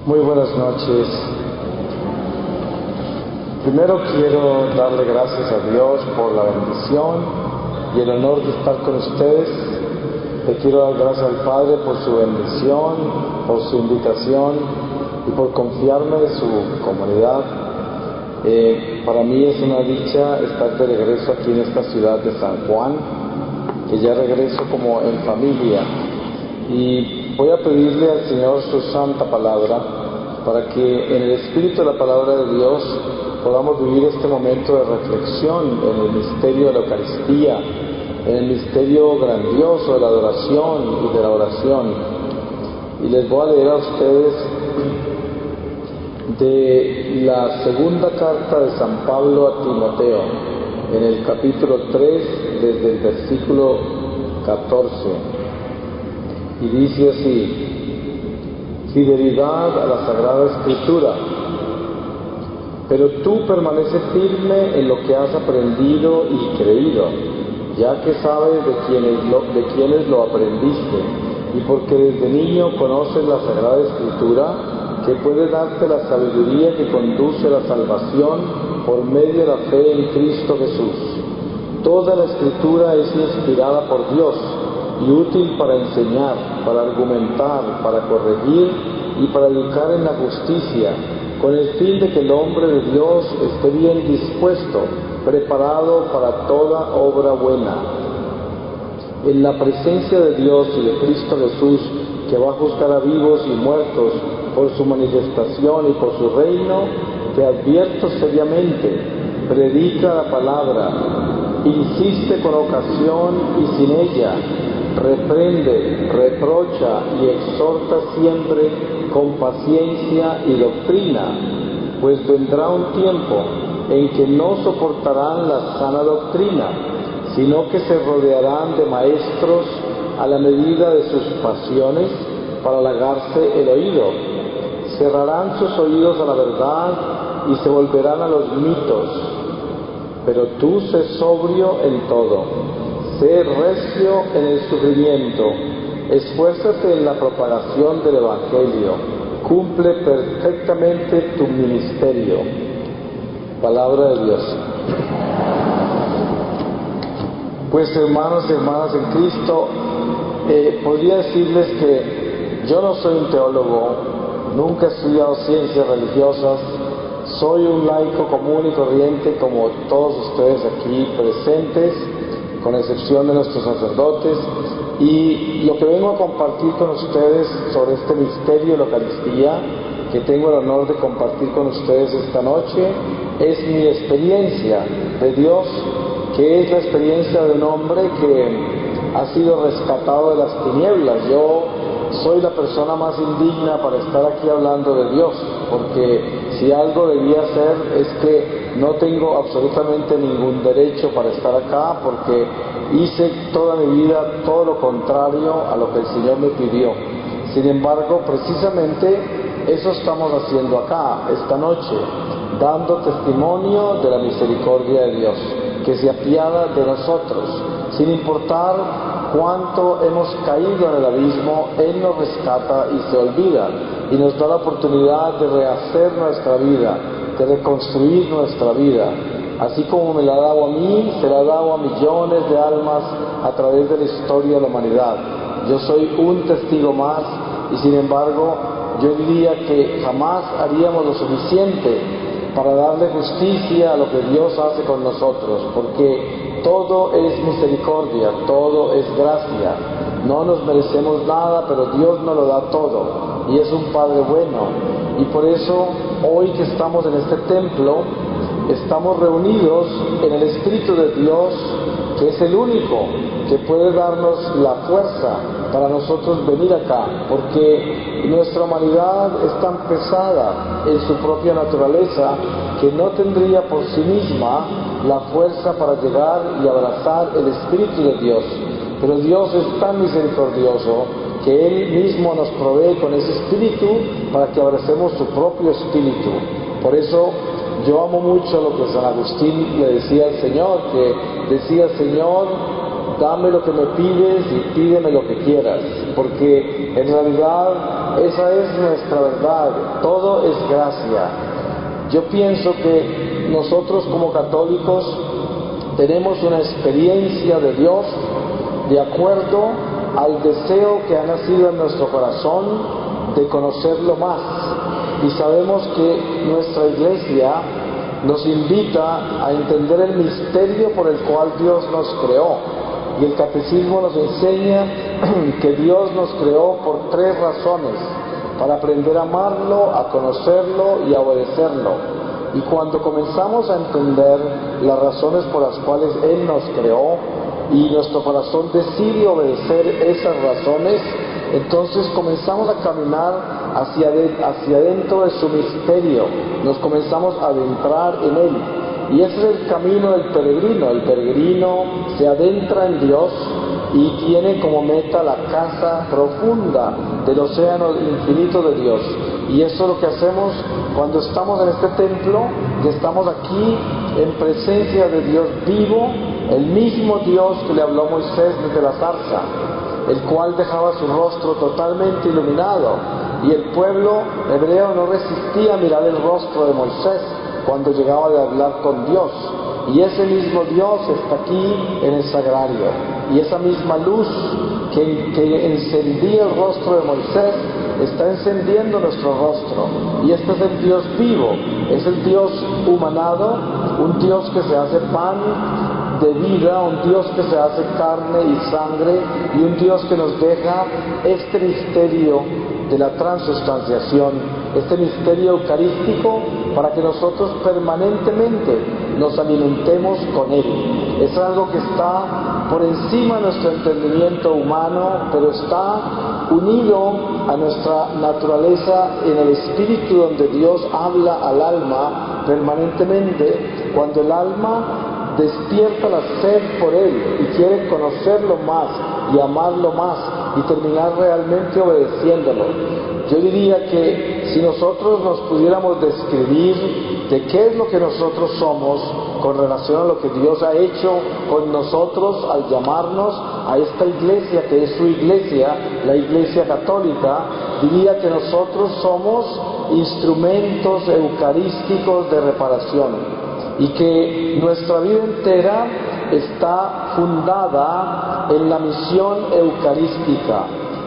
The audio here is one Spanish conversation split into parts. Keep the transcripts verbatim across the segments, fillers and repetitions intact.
Muy buenas noches. Primero quiero darle gracias a Dios por la bendición y el honor de estar con ustedes. Le quiero dar gracias al Padre por su bendición, por su invitación y por confiarme en su comunidad. Eh, para mí es una dicha estar de regreso aquí en esta ciudad de San Juan, que ya regreso como en familia. Y voy a pedirle al Señor su santa palabra para que en el espíritu de la palabra de Dios podamos vivir este momento de reflexión en el misterio de la Eucaristía, en el misterio grandioso de la adoración y de la oración. Y les voy a leer a ustedes de la segunda carta de San Pablo a Timoteo, en el capítulo tres, desde el versículo catorce. Y dice así: fidelidad a la Sagrada Escritura. Pero tú permanece firme en lo que has aprendido y creído, ya que sabes de quiénes lo, de quiénes lo aprendiste, y porque desde niño conoces la Sagrada Escritura, que puede darte la sabiduría que conduce a la salvación por medio de la fe en Cristo Jesús. Toda la Escritura es inspirada por Dios y útil para enseñar, para argumentar, para corregir y para educar en la justicia, con el fin de que el hombre de Dios esté bien dispuesto, preparado para toda obra buena. En la presencia de Dios y de Cristo Jesús, que va a juzgar a vivos y muertos por su manifestación y por su reino, te advierto seriamente: predica la palabra, insiste con ocasión y sin ella, reprende, reprocha y exhorta siempre con paciencia y doctrina, pues vendrá un tiempo en que no soportarán la sana doctrina, sino que se rodearán de maestros a la medida de sus pasiones para halagarse el oído. Cerrarán sus oídos a la verdad y se volverán a los mitos. Pero tú sé sobrio en todo, sé recio en el sufrimiento, esfuérzate en la propagación del Evangelio, cumple perfectamente tu ministerio. Palabra de Dios. Pues hermanos y hermanas en Cristo, eh, podría decirles que yo no soy un teólogo, nunca he estudiado ciencias religiosas, soy un laico común y corriente como todos ustedes aquí presentes, con excepción de nuestros sacerdotes, y lo que vengo a compartir con ustedes sobre este misterio de la Eucaristía, que tengo el honor de compartir con ustedes esta noche, es mi experiencia de Dios, que es la experiencia de un hombre que ha sido rescatado de las tinieblas. Yo soy la persona más indigna para estar aquí hablando de Dios, porque si algo debía hacer es que no tengo absolutamente ningún derecho para estar acá, porque hice toda mi vida todo lo contrario a lo que el Señor me pidió. Sin embargo, precisamente eso estamos haciendo acá, esta noche, dando testimonio de la misericordia de Dios, que se apiada de nosotros. Sin importar cuánto hemos caído en el abismo, Él nos rescata y se olvida, y nos da la oportunidad de rehacer nuestra vida, de reconstruir nuestra vida. Así como me la ha dado a mí, se la ha dado a millones de almas a través de la historia de la humanidad. Yo soy un testigo más, y sin embargo, yo diría que jamás haríamos lo suficiente para darle justicia a lo que Dios hace con nosotros, porque todo es misericordia, todo es gracia. No nos merecemos nada, pero Dios nos lo da todo, y es un Padre bueno. Y por eso, hoy que estamos en este templo, estamos reunidos en el Espíritu de Dios, que es el único que puede darnos la fuerza para nosotros venir acá, porque nuestra humanidad es tan pesada en su propia naturaleza que no tendría por sí misma la fuerza para llegar y abrazar el Espíritu de Dios. Pero Dios es tan misericordioso que Él mismo nos provee con ese Espíritu para que abracemos su propio Espíritu. Por eso yo amo mucho lo que San Agustín le decía al Señor, que decía: Señor, dame lo que me pides y pídeme lo que quieras, porque en realidad esa es nuestra verdad, todo es gracia. Yo pienso que nosotros como católicos tenemos una experiencia de Dios de acuerdo al deseo que ha nacido en nuestro corazón de conocerlo más. Y sabemos que nuestra Iglesia nos invita a entender el misterio por el cual Dios nos creó. Y el Catecismo nos enseña que Dios nos creó por tres razones: para aprender a amarlo, a conocerlo y a obedecerlo. Y cuando comenzamos a entender las razones por las cuales Él nos creó y nuestro corazón decide obedecer esas razones, entonces comenzamos a caminar hacia, de, hacia dentro de su misterio, nos comenzamos a adentrar en Él. Y ese es el camino del peregrino. El peregrino se adentra en Dios y tiene como meta la casa profunda del océano infinito de Dios. Y eso es lo que hacemos cuando estamos en este templo, que estamos aquí en presencia de Dios vivo, el mismo Dios que le habló a Moisés desde la zarza, el cual dejaba su rostro totalmente iluminado, y el pueblo hebreo no resistía a mirar el rostro de Moisés cuando llegaba de hablar con Dios. Y ese mismo Dios está aquí en el sagrario, y esa misma luz que, que encendía el rostro de Moisés está encendiendo nuestro rostro. Y este es el Dios vivo, es el Dios humanado, un Dios que se hace pan de vida, un Dios que se hace carne y sangre, y un Dios que nos deja este misterio de la transustanciación, este misterio eucarístico, para que nosotros permanentemente nos alimentemos con Él. Es algo que está por encima de nuestro entendimiento humano, pero está unido a nuestra naturaleza en el espíritu, donde Dios habla al alma permanentemente. Cuando el alma despierta la sed por Él y quiere conocerlo más y amarlo más y terminar realmente obedeciéndolo. Yo diría que si nosotros nos pudiéramos describir de qué es lo que nosotros somos con relación a lo que Dios ha hecho con nosotros al llamarnos a esta iglesia que es su iglesia, la Iglesia Católica, diría que nosotros somos instrumentos eucarísticos de reparación, y que nuestra vida entera está fundada en la misión eucarística.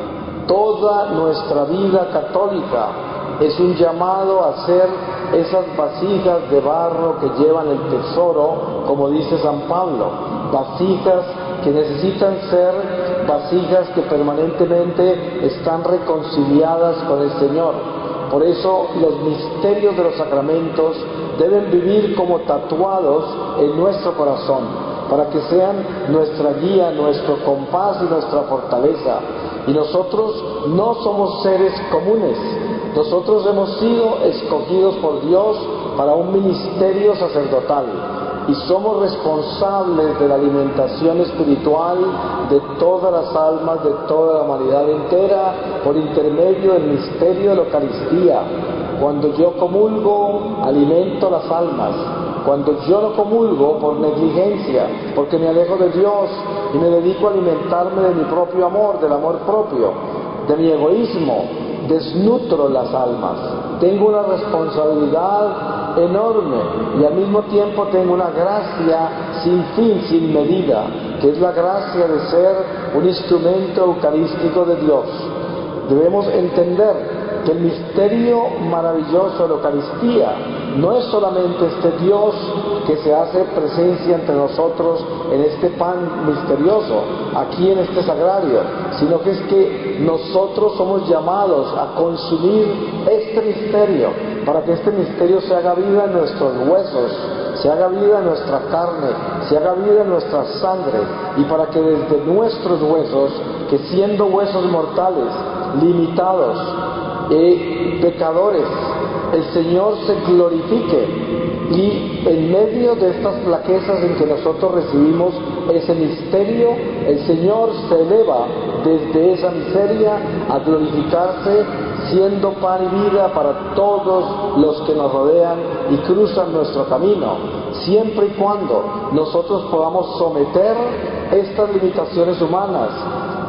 Toda nuestra vida católica es un llamado a ser esas vasijas de barro que llevan el tesoro, como dice San Pablo, vasijas que necesitan ser vasijas que permanentemente están reconciliadas con el Señor. Por eso los misterios de los sacramentos deben vivir como tatuados en nuestro corazón, para que sean nuestra guía, nuestro compás y nuestra fortaleza. Y nosotros no somos seres comunes, nosotros hemos sido escogidos por Dios para un ministerio sacerdotal, y somos responsables de la alimentación espiritual de todas las almas, de toda la humanidad entera, por intermedio del misterio de la Eucaristía. Cuando yo comulgo, alimento las almas. Cuando yo no comulgo por negligencia, porque me alejo de Dios y me dedico a alimentarme de mi propio amor, del amor propio, de mi egoísmo, desnutro las almas. Tengo una responsabilidad enorme y al mismo tiempo tengo una gracia sin fin, sin medida, que es la gracia de ser un instrumento eucarístico de Dios. Debemos entender que el misterio maravilloso de la Eucaristía no es solamente este Dios que se hace presencia entre nosotros en este pan misterioso, aquí en este sagrario, sino que es que nosotros somos llamados a consumir este misterio, para que este misterio se haga vida en nuestros huesos, se haga vida en nuestra carne, se haga vida en nuestra sangre, y para que desde nuestros huesos, que siendo huesos mortales, limitados, eh, pecadores, el Señor se glorifique, y en medio de estas flaquezas en que nosotros recibimos ese misterio, el Señor se eleva desde esa miseria a glorificarse, siendo pan y vida para todos los que nos rodean y cruzan nuestro camino, siempre y cuando nosotros podamos someter estas limitaciones humanas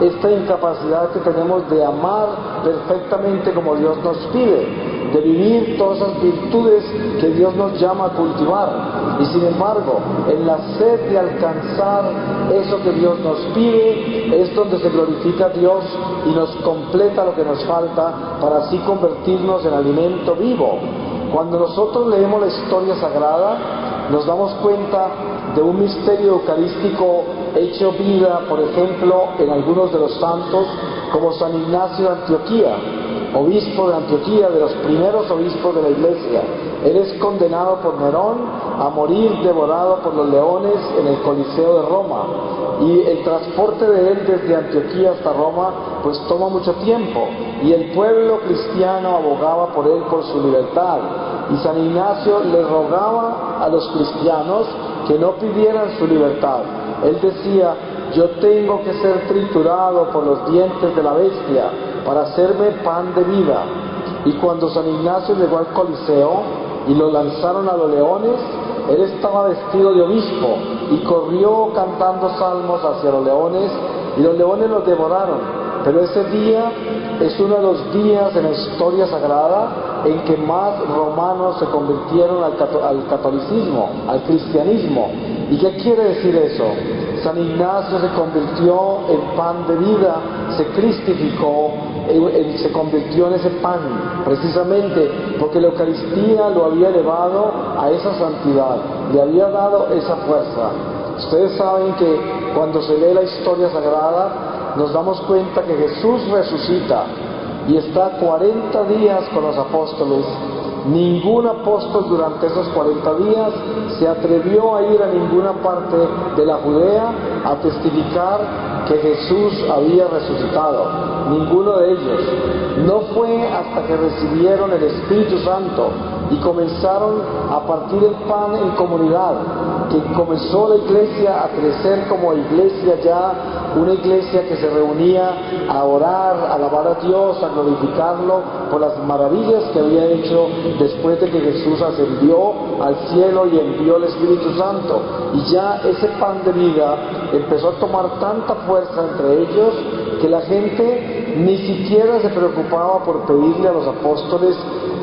esta incapacidad que tenemos de amar perfectamente como Dios nos pide, de vivir todas esas virtudes que Dios nos llama a cultivar. Y sin embargo, en la sed de alcanzar eso que Dios nos pide, es donde se glorifica a Dios y nos completa lo que nos falta para así convertirnos en alimento vivo. Cuando nosotros leemos la historia sagrada, nos damos cuenta de un misterio eucarístico hecho vida, por ejemplo, en algunos de los santos, como San Ignacio de Antioquía, obispo de Antioquía, de los primeros obispos de la Iglesia. Él es condenado por Nerón a morir devorado por los leones en el Coliseo de Roma, y el transporte de él desde Antioquía hasta Roma pues toma mucho tiempo, y el pueblo cristiano abogaba por él, por su libertad, y San Ignacio le rogaba a los cristianos que no pidieran su libertad. Él decía: yo tengo que ser triturado por los dientes de la bestia para hacerme pan de vida. Y cuando San Ignacio llegó al Coliseo y lo lanzaron a los leones, él estaba vestido de obispo y corrió cantando salmos hacia los leones, y los leones los devoraron. Pero ese día es uno de los días en la historia sagrada en que más romanos se convirtieron al, cató- al catolicismo, al cristianismo. ¿Y qué quiere decir eso? San Ignacio se convirtió en pan de vida, se cristificó, él se convirtió en ese pan, precisamente porque la Eucaristía lo había elevado a esa santidad, le había dado esa fuerza. Ustedes saben que cuando se lee la historia sagrada, nos damos cuenta que Jesús resucita y está cuarenta días con los apóstoles. Ningún apóstol durante esos cuarenta días se atrevió a ir a ninguna parte de la Judea a testificar que Jesús había resucitado. Ninguno de ellos. No fue hasta que recibieron el Espíritu Santo y comenzaron a partir el pan en comunidad, que comenzó la iglesia a crecer como iglesia ya, una iglesia que se reunía a orar, a alabar a Dios, a glorificarlo por las maravillas que había hecho después de que Jesús ascendió al cielo y envió el Espíritu Santo. Y ya ese pan de vida empezó a tomar tanta fuerza entre ellos que la gente ni siquiera se preocupaba por pedirle a los apóstoles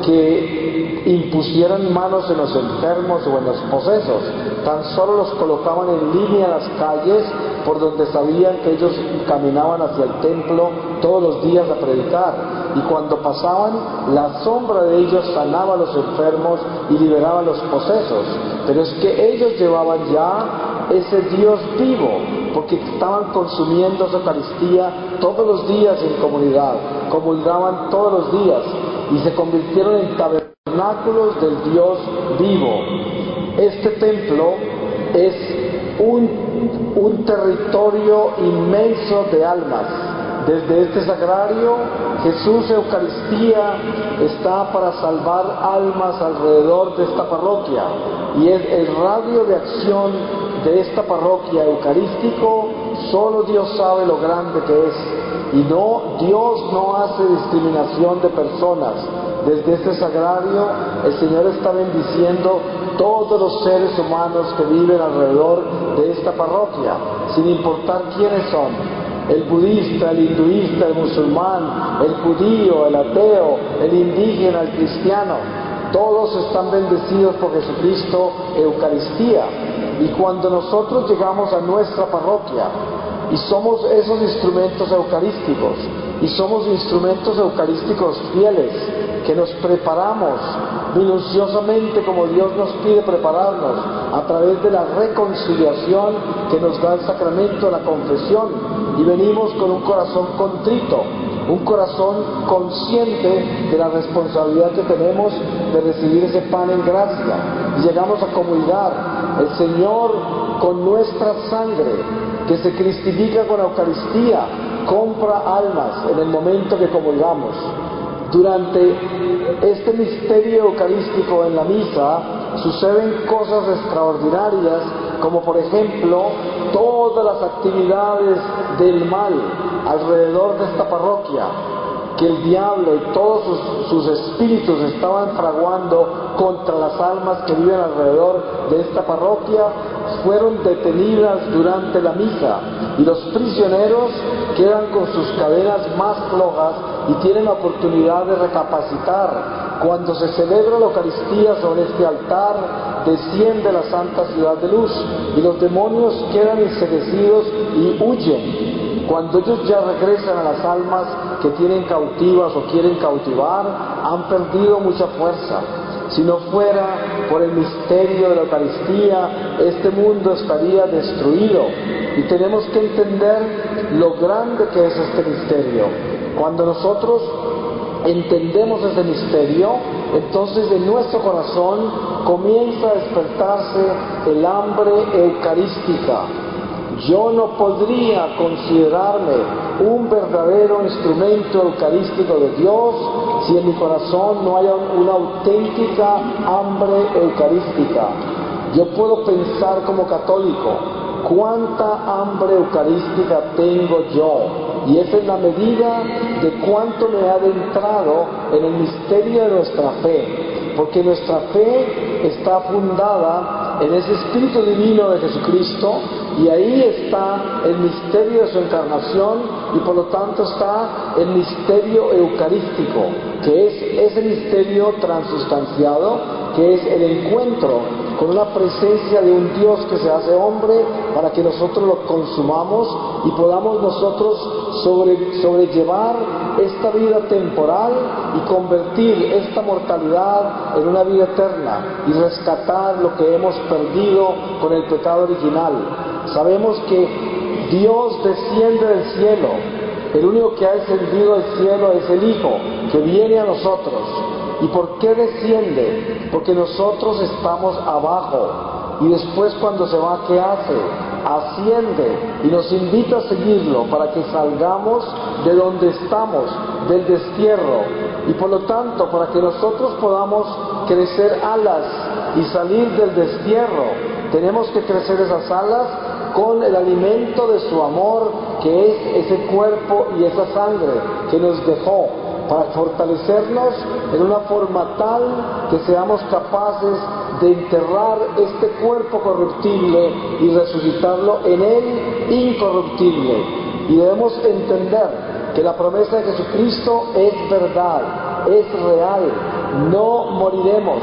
que impusieran manos en los enfermos o en los posesos. Tan solo los colocaban en línea en las calles por donde sabían que ellos caminaban hacia el templo todos los días a predicar, y cuando pasaban, la sombra de ellos sanaba a los enfermos y liberaba a los posesos. Pero es que ellos llevaban ya ese Dios vivo, porque estaban consumiendo esa Eucaristía todos los días en comunidad, comulgaban todos los días y se convirtieron en tabernáculos del Dios vivo. Este templo es un, un territorio inmenso de almas. Desde este sagrario, Jesús Eucaristía está para salvar almas alrededor de esta parroquia, y es el radio de acción de esta parroquia eucarístico. Solo Dios sabe lo grande que es, y no, Dios no hace discriminación de personas. Desde este sagrario el Señor está bendiciendo todos los seres humanos que viven alrededor de esta parroquia, sin importar quiénes son: el budista, el hinduista, el musulmán, el judío, el ateo, el indígena, el cristiano. Todos están bendecidos por Jesucristo Eucaristía. Y cuando nosotros llegamos a nuestra parroquia y somos esos instrumentos eucarísticos, y somos instrumentos eucarísticos fieles, que nos preparamos minuciosamente como Dios nos pide prepararnos, a través de la reconciliación que nos da el sacramento de la confesión, y venimos con un corazón contrito, un corazón consciente de la responsabilidad que tenemos de recibir ese pan en gracia, y llegamos a comulgar. El Señor, con nuestra sangre que se cristifica con la Eucaristía, compra almas en el momento que comulgamos. Durante este misterio eucarístico en la misa suceden cosas extraordinarias, como por ejemplo todas las actividades del mal alrededor de esta parroquia, que el diablo y todos sus, sus espíritus estaban fraguando contra las almas que viven alrededor de esta parroquia, fueron detenidas durante la misa, y los prisioneros quedan con sus cadenas más flojas y tienen la oportunidad de recapacitar. Cuando se celebra la Eucaristía sobre este altar, desciende la Santa Ciudad de Luz, y los demonios quedan enseguecidos y huyen. Cuando ellos ya regresan a las almas que tienen cautivas o quieren cautivar, han perdido mucha fuerza. Si no fuera por el misterio de la Eucaristía, este mundo estaría destruido. Y tenemos que entender lo grande que es este misterio. Cuando nosotros entendemos ese misterio, entonces en nuestro corazón comienza a despertarse el hambre eucarística. Yo no podría considerarme un verdadero instrumento eucarístico de Dios si en mi corazón no haya una auténtica hambre eucarística. Yo puedo pensar como católico, ¿cuánta hambre eucarística tengo yo? Y esa es la medida de cuánto me ha adentrado en el misterio de nuestra fe, porque nuestra fe está fundada en ese Espíritu Divino de Jesucristo, y ahí está el misterio de su encarnación, y por lo tanto está el misterio eucarístico, que es ese misterio transustanciado, que es el encuentro con una presencia de un Dios que se hace hombre para que nosotros lo consumamos y podamos nosotros sobre, sobrellevar esta vida temporal y convertir esta mortalidad en una vida eterna y rescatar lo que hemos perdido con el pecado original. Sabemos que Dios desciende del cielo. El único que ha descendido del cielo es el Hijo, que viene a nosotros. ¿Y por qué desciende? Porque nosotros estamos abajo, y después cuando se va, ¿qué hace? Asciende y nos invita a seguirlo para que salgamos de donde estamos, del destierro, y por lo tanto para que nosotros podamos crecer alas y salir del destierro, tenemos que crecer esas alas con el alimento de su amor, que es ese cuerpo y esa sangre que nos dejó, para fortalecernos en una forma tal que seamos capaces de enterrar este cuerpo corruptible y resucitarlo en él incorruptible. Y debemos entender que la promesa de Jesucristo es verdad, es real, no moriremos.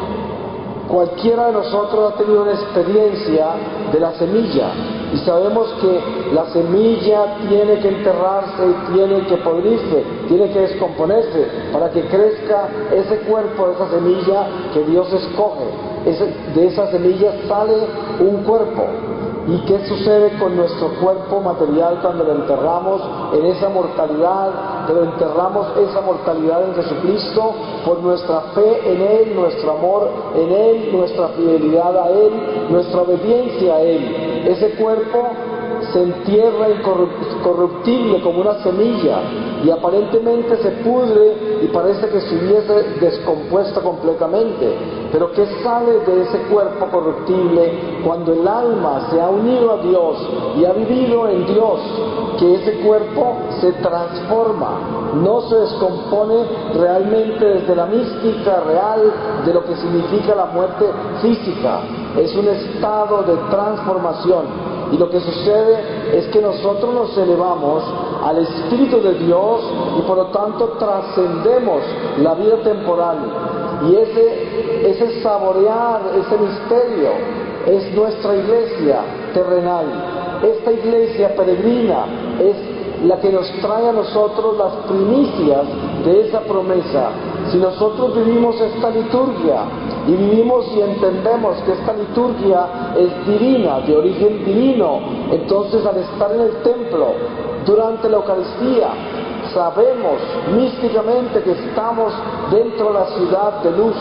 Cualquiera de nosotros ha tenido una experiencia de la semilla, y sabemos que la semilla tiene que enterrarse y tiene que podrirse, tiene que descomponerse para que crezca ese cuerpo de esa semilla que Dios escoge. Ese, de esa semilla sale un cuerpo. ¿Y qué sucede con nuestro cuerpo material cuando lo enterramos en esa mortalidad? Pero enterramos esa mortalidad en Jesucristo por nuestra fe en Él, nuestro amor en Él, nuestra fidelidad a Él, nuestra obediencia a Él. Ese cuerpo se entierra incorruptible como una semilla, y aparentemente se pudre y parece que se hubiese descompuesto completamente. Pero ¿qué sale de ese cuerpo corruptible cuando el alma se ha unido a Dios y ha vivido en Dios? Que ese cuerpo se transforma, no se descompone realmente desde la mística real de lo que significa la muerte física. Es un estado de transformación. Y lo que sucede es que nosotros nos elevamos al Espíritu de Dios y por lo tanto trascendemos la vida temporal. Y ese, ese saborear, ese misterio, es nuestra iglesia terrenal. Esta iglesia peregrina es la que nos trae a nosotros las primicias de esa promesa. Si nosotros vivimos esta liturgia y vivimos y entendemos que esta liturgia es divina, de origen divino, entonces al estar en el templo durante la Eucaristía, sabemos místicamente que estamos dentro de la ciudad de luz.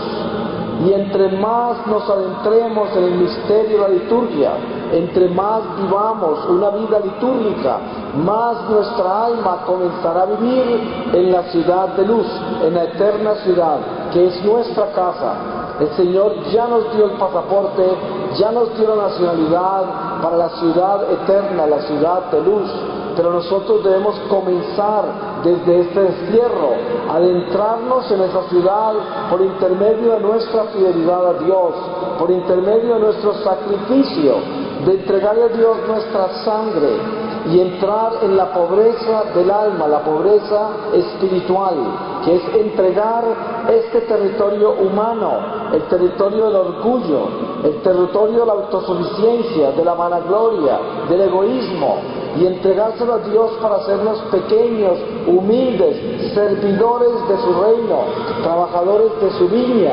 Y entre más nos adentremos en el misterio de la liturgia, entre más vivamos una vida litúrgica, más nuestra alma comenzará a vivir en la ciudad de luz, en la eterna ciudad, que es nuestra casa. El Señor ya nos dio el pasaporte, ya nos dio la nacionalidad para la ciudad eterna, la ciudad de luz. Pero nosotros debemos comenzar desde este destierro, adentrarnos en esa ciudad por intermedio de nuestra fidelidad a Dios, por intermedio de nuestro sacrificio, de entregarle a Dios nuestra sangre y entrar en la pobreza del alma, la pobreza espiritual, que es entregar este territorio humano, el territorio del orgullo, el territorio de la autosuficiencia, de la vanagloria, del egoísmo, y entregárselo a Dios para hacernos pequeños, humildes, servidores de su reino, trabajadores de su viña.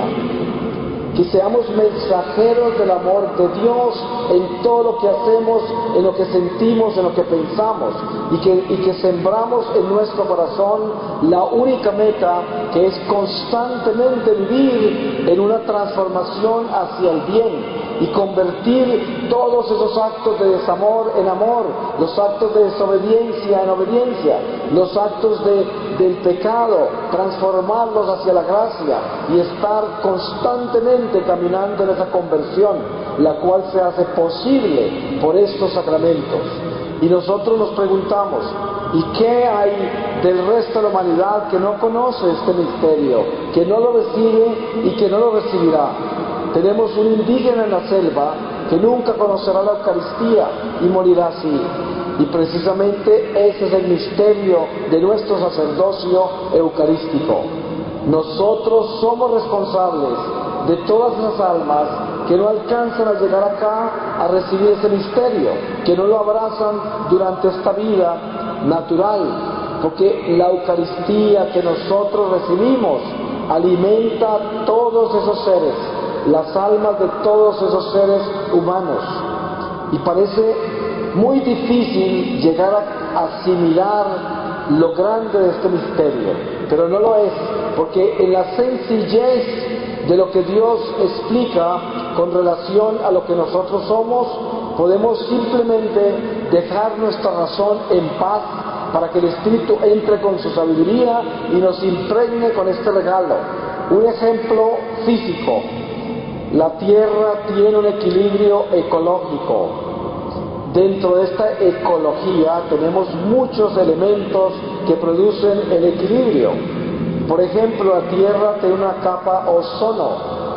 Que seamos mensajeros del amor de Dios en todo lo que hacemos, en lo que sentimos, en lo que pensamos, y que, y que sembramos en nuestro corazón la única meta, que es constantemente vivir en una transformación hacia el bien y convertir todos esos actos de desamor en amor, los actos de desobediencia en obediencia, los actos de, del pecado, transformarlos hacia la gracia y estar constantemente caminando en esa conversión, la cual se hace posible por estos sacramentos. Y nosotros nos preguntamos, ¿y qué hay del resto de la humanidad que no conoce este misterio, que no lo recibe y que no lo recibirá? Tenemos un indígena en la selva que nunca conocerá la Eucaristía y morirá así. Y precisamente ese es el misterio de nuestro sacerdocio eucarístico. Nosotros somos responsables de todas esas almas que no alcanzan a llegar acá a recibir ese misterio, que no lo abrazan durante esta vida natural, porque la Eucaristía que nosotros recibimos alimenta a todos esos seres, las almas de todos esos seres humanos. Y parece muy difícil llegar a asimilar lo grande de este misterio, pero no lo es, porque en la sencillez de lo que Dios explica con relación a lo que nosotros somos, podemos simplemente dejar nuestra razón en paz para que el Espíritu entre con su sabiduría y nos impregne con este regalo. Un ejemplo físico: la Tierra tiene un equilibrio ecológico. Dentro de esta ecología tenemos muchos elementos que producen el equilibrio. Por ejemplo, la Tierra tiene una capa ozono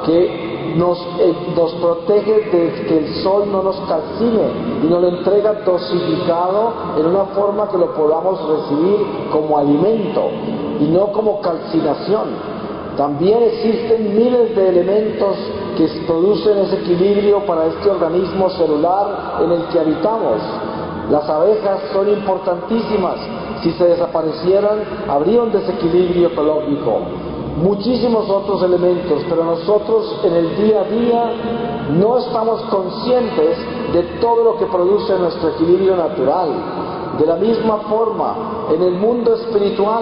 que nos, eh, nos protege de que el sol no nos calcine y nos lo entrega dosificado en una forma que lo podamos recibir como alimento y no como calcinación. También existen miles de elementos que producen ese equilibrio para este organismo celular en el que habitamos. Las abejas son importantísimas. Si se desaparecieran, habría un desequilibrio ecológico. Muchísimos otros elementos, pero nosotros en el día a día no estamos conscientes de todo lo que produce nuestro equilibrio natural. De la misma forma, en el mundo espiritual,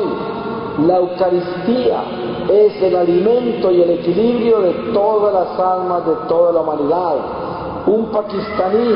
la Eucaristía es el alimento y el equilibrio de todas las almas de toda la humanidad. Un pakistaní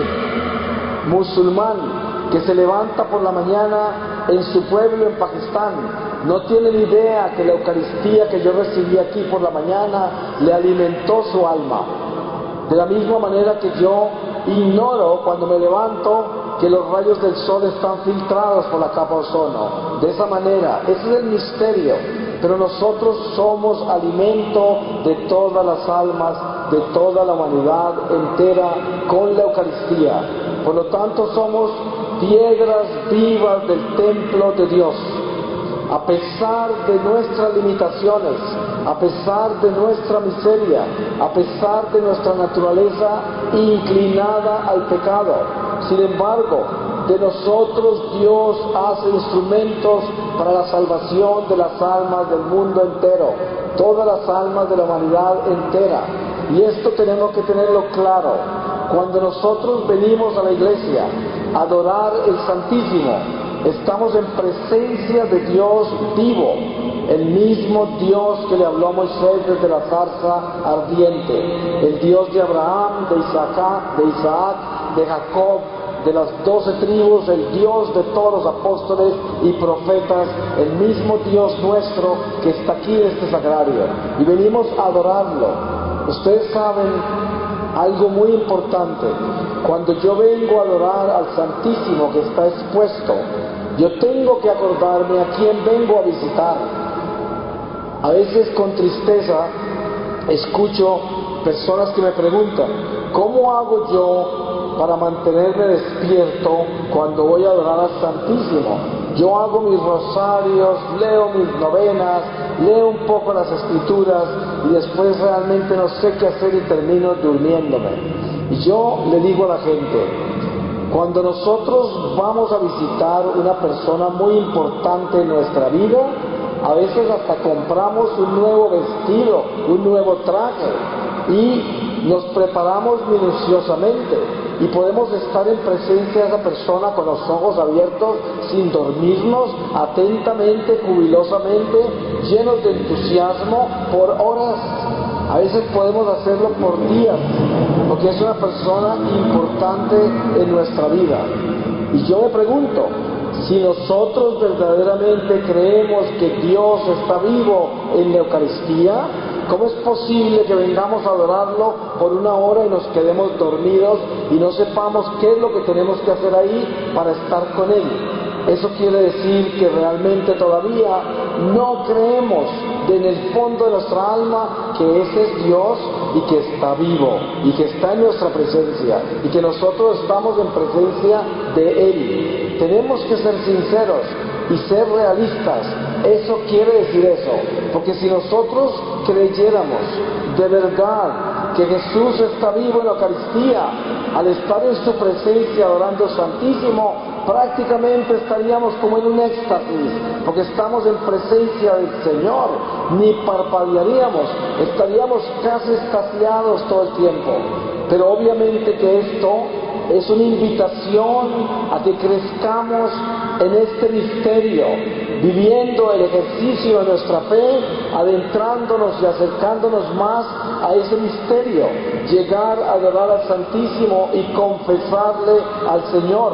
musulmán que se levanta por la mañana en su pueblo en Pakistán no tiene ni idea que la Eucaristía que yo recibí aquí por la mañana le alimentó su alma. De la misma manera que yo ignoro cuando me levanto que los rayos del sol están filtrados por la capa ozono. De esa manera, ese es el misterio. Pero nosotros somos alimento de todas las almas, de toda la humanidad entera con la Eucaristía. Por lo tanto, somos piedras vivas del templo de Dios. A pesar de nuestras limitaciones, a pesar de nuestra miseria, a pesar de nuestra naturaleza inclinada al pecado, sin embargo, de nosotros Dios hace instrumentos para la salvación de las almas del mundo entero, todas las almas de la humanidad entera. Y esto tenemos que tenerlo claro. Cuando nosotros venimos a la iglesia a adorar el Santísimo, estamos en presencia de Dios vivo, el mismo Dios que le habló a Moisés desde la zarza ardiente, el Dios de Abraham, de Isaac, de Isaac, de Jacob, de las doce tribus, el Dios de todos los apóstoles y profetas, el mismo Dios nuestro que está aquí en este sagrario, y venimos a adorarlo. Ustedes saben algo muy importante: cuando yo vengo a adorar al Santísimo que está expuesto, Yo tengo que acordarme a quién vengo a visitar. A veces con tristeza escucho personas que me preguntan, ¿cómo hago yo para mantenerme despierto cuando voy a adorar al Santísimo? Yo hago mis rosarios, leo mis novenas, leo un poco las Escrituras y después realmente no sé qué hacer y termino durmiéndome. Y yo le digo a la gente, cuando nosotros vamos a visitar una persona muy importante en nuestra vida, a veces hasta compramos un nuevo vestido, un nuevo traje y nos preparamos minuciosamente y podemos estar en presencia de esa persona con los ojos abiertos, sin dormirnos, atentamente, jubilosamente, llenos de entusiasmo por horas. A veces podemos hacerlo por días, porque es una persona importante en nuestra vida. Y yo me pregunto, si nosotros verdaderamente creemos que Dios está vivo en la Eucaristía, ¿cómo es posible que vengamos a adorarlo por una hora y nos quedemos dormidos y no sepamos qué es lo que tenemos que hacer ahí para estar con Él? Eso quiere decir que realmente todavía no creemos de en el fondo de nuestra alma que ese es Dios y que está vivo y que está en nuestra presencia y que nosotros estamos en presencia de Él. Tenemos que ser sinceros y ser realistas. Eso quiere decir eso, porque si nosotros creyéramos de verdad que Jesús está vivo en la Eucaristía, al estar en su presencia adorando al Santísimo, prácticamente estaríamos como en un éxtasis, porque estamos en presencia del Señor, ni parpadearíamos, estaríamos casi extasiados todo el tiempo. Pero obviamente que esto es una invitación a que crezcamos en este misterio, viviendo el ejercicio de nuestra fe, adentrándonos y acercándonos más a ese misterio, llegar a adorar al Santísimo y confesarle al Señor,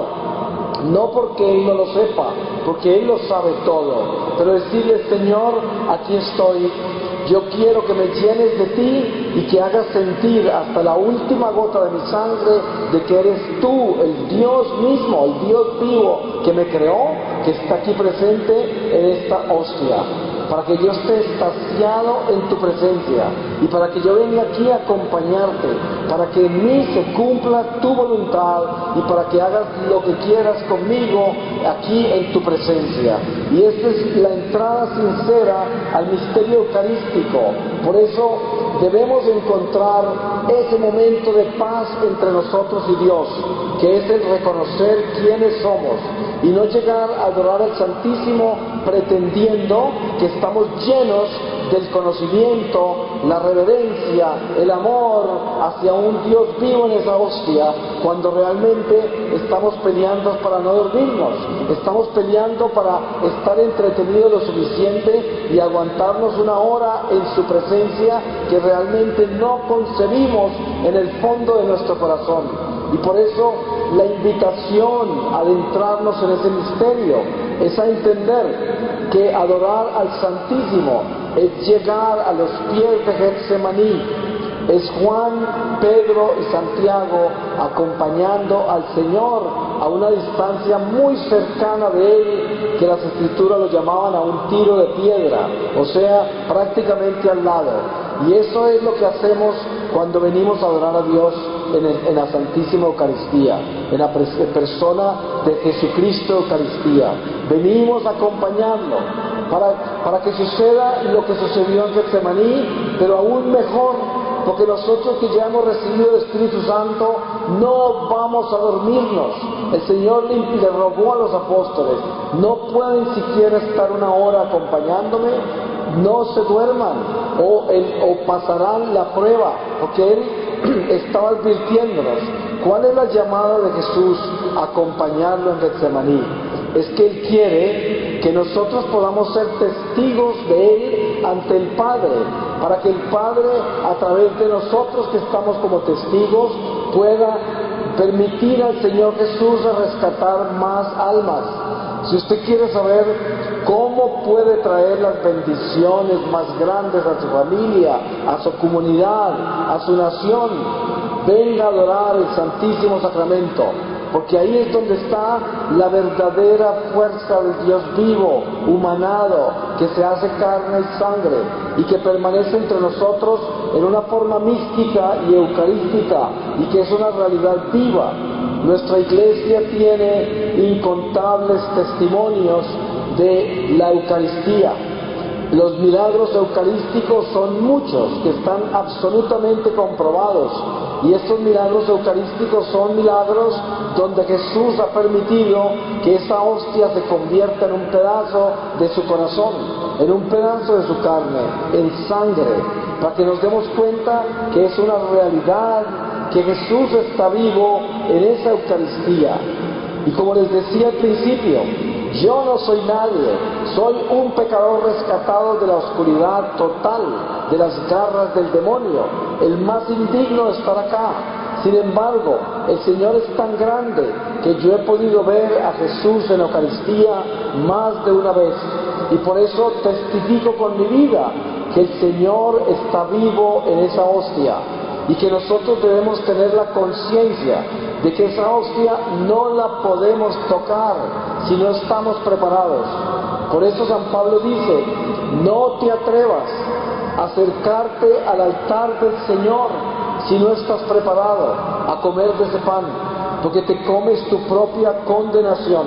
no porque Él no lo sepa, porque Él lo sabe todo, pero decirle, Señor, aquí estoy, yo quiero que me llenes de ti y que hagas sentir hasta la última gota de mi sangre de que eres tú, el Dios mismo, el Dios vivo que me creó, que está aquí presente en esta hostia, para que yo esté extasiado en tu presencia y para que yo venga aquí a acompañarte, para que en mí se cumpla tu voluntad y para que hagas lo que quieras conmigo aquí en tu presencia. Y esta es la entrada sincera al misterio eucarístico. Por eso debemos encontrar ese momento de paz entre nosotros y Dios, que es el reconocer quiénes somos y no llegar a adorar al Santísimo pretendiendo que estamos llenos del conocimiento, la reverencia, el amor hacia un Dios vivo en esa hostia, cuando realmente estamos peleando para no dormirnos, estamos peleando para estar entretenidos lo suficiente y aguantarnos una hora en su presencia que realmente no concebimos en el fondo de nuestro corazón. Y por eso la invitación a adentrarnos en ese misterio es a entender que adorar al Santísimo es llegar a los pies de Getsemaní, es Juan, Pedro y Santiago acompañando al Señor a una distancia muy cercana de Él, que las Escrituras lo llamaban a un tiro de piedra, o sea, prácticamente al lado. Y eso es lo que hacemos cuando venimos a adorar a Dios en, el, en la Santísima Eucaristía, en la persona de Jesucristo Eucaristía. Venimos a acompañarlo para, para que suceda lo que sucedió en Getsemaní, pero aún mejor, porque nosotros que ya hemos recibido el Espíritu Santo no vamos a dormirnos. El Señor le, le rogó a los apóstoles, no pueden siquiera estar una hora acompañándome, no se duerman o, el, o pasarán la prueba, porque Él estaba advirtiéndonos. ¿Cuál es la llamada de Jesús a acompañarlo en Getsemaní? Es que Él quiere que nosotros podamos ser testigos de Él ante el Padre, para que el Padre, a través de nosotros que estamos como testigos, pueda permitir al Señor Jesús a rescatar más almas. Si usted quiere saber cómo puede traer las bendiciones más grandes a su familia, a su comunidad, a su nación, venga a adorar el Santísimo Sacramento. porque ahí es donde está la verdadera fuerza del Dios vivo, humanado, que se hace carne y sangre y que permanece entre nosotros en una forma mística y eucarística y que es una realidad viva. Nuestra iglesia tiene incontables testimonios de la Eucaristía. Los milagros eucarísticos son muchos, que están absolutamente comprobados, y estos milagros eucarísticos son milagros donde Jesús ha permitido que esa hostia se convierta en un pedazo de su corazón, en un pedazo de su carne, en sangre, para que nos demos cuenta que es una realidad, que Jesús está vivo en esa Eucaristía. Y como les decía al principio, yo no soy nadie, soy un pecador rescatado de la oscuridad total, de las garras del demonio, el más indigno de estar acá. Sin embargo, el Señor es tan grande que yo he podido ver a Jesús en la Eucaristía más de una vez, y por eso testifico con mi vida que el Señor está vivo en esa hostia, y que nosotros debemos tener la conciencia de que esa hostia no la podemos tocar si no estamos preparados. Por eso San Pablo dice, no te atrevas a acercarte al altar del Señor si no estás preparado a comer de ese pan, porque te comes tu propia condenación.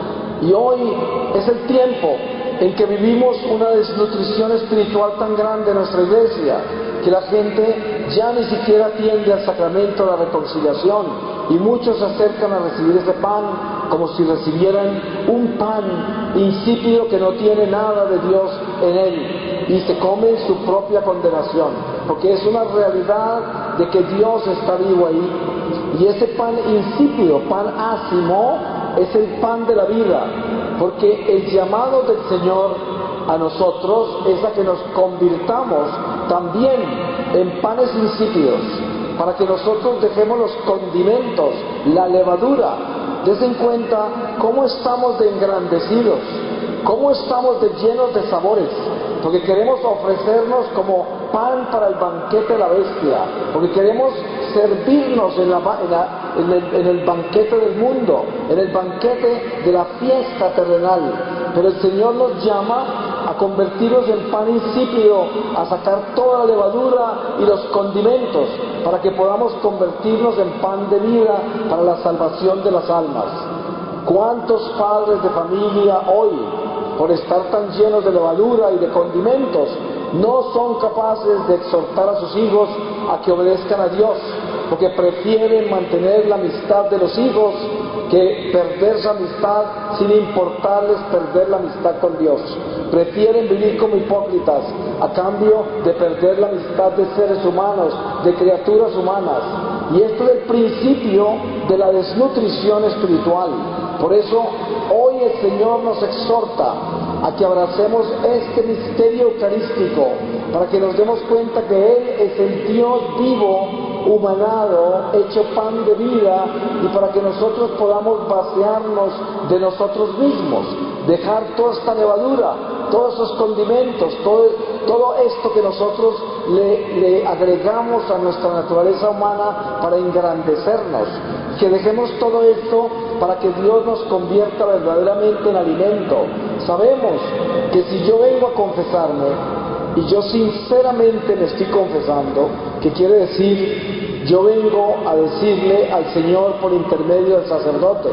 Y hoy es el tiempo en que vivimos una desnutrición espiritual tan grande en nuestra iglesia, que la gente ya ni siquiera atiende al sacramento de la reconciliación, y muchos se acercan a recibir ese pan como si recibieran un pan insípido que no tiene nada de Dios en él, y se comen su propia condenación, porque es una realidad de que Dios está vivo ahí. Y ese pan insípido, pan ácimo, es el pan de la vida, porque el llamado del Señor a nosotros es a que nos convirtamos también en panes insípidos, para que nosotros dejemos los condimentos, la levadura. Desen cuenta cómo estamos de engrandecidos, cómo estamos de llenos de sabores, porque queremos ofrecernos como pan para el banquete de la bestia, porque queremos servirnos en, la, en, la, en, el, en el banquete del mundo, en el banquete de la fiesta terrenal. Pero el Señor nos llama a convertirnos en pan insípido, a sacar toda la levadura y los condimentos, para que podamos convertirnos en pan de vida para la salvación de las almas. ¿Cuántos padres de familia hoy, por estar tan llenos de levadura y de condimentos, no son capaces de exhortar a sus hijos a que obedezcan a Dios, porque prefieren mantener la amistad de los hijos que perder su amistad sin importarles perder la amistad con Dios? Prefieren vivir como hipócritas a cambio de perder la amistad de seres humanos, de criaturas humanas. Y esto es el principio de la desnutrición espiritual. Por eso hoy el Señor nos exhorta a que abracemos este misterio eucarístico, para que nos demos cuenta que Él es el Dios vivo, humanado, hecho pan de vida, y para que nosotros podamos vaciarnos de nosotros mismos, dejar toda esta levadura, todos esos condimentos, todo, todo esto que nosotros le, le agregamos a nuestra naturaleza humana para engrandecernos, que dejemos todo esto para que Dios nos convierta verdaderamente en alimento. Sabemos que si yo vengo a confesarme, y yo sinceramente me estoy confesando, que quiere decir, yo vengo a decirle al Señor por intermedio del sacerdote,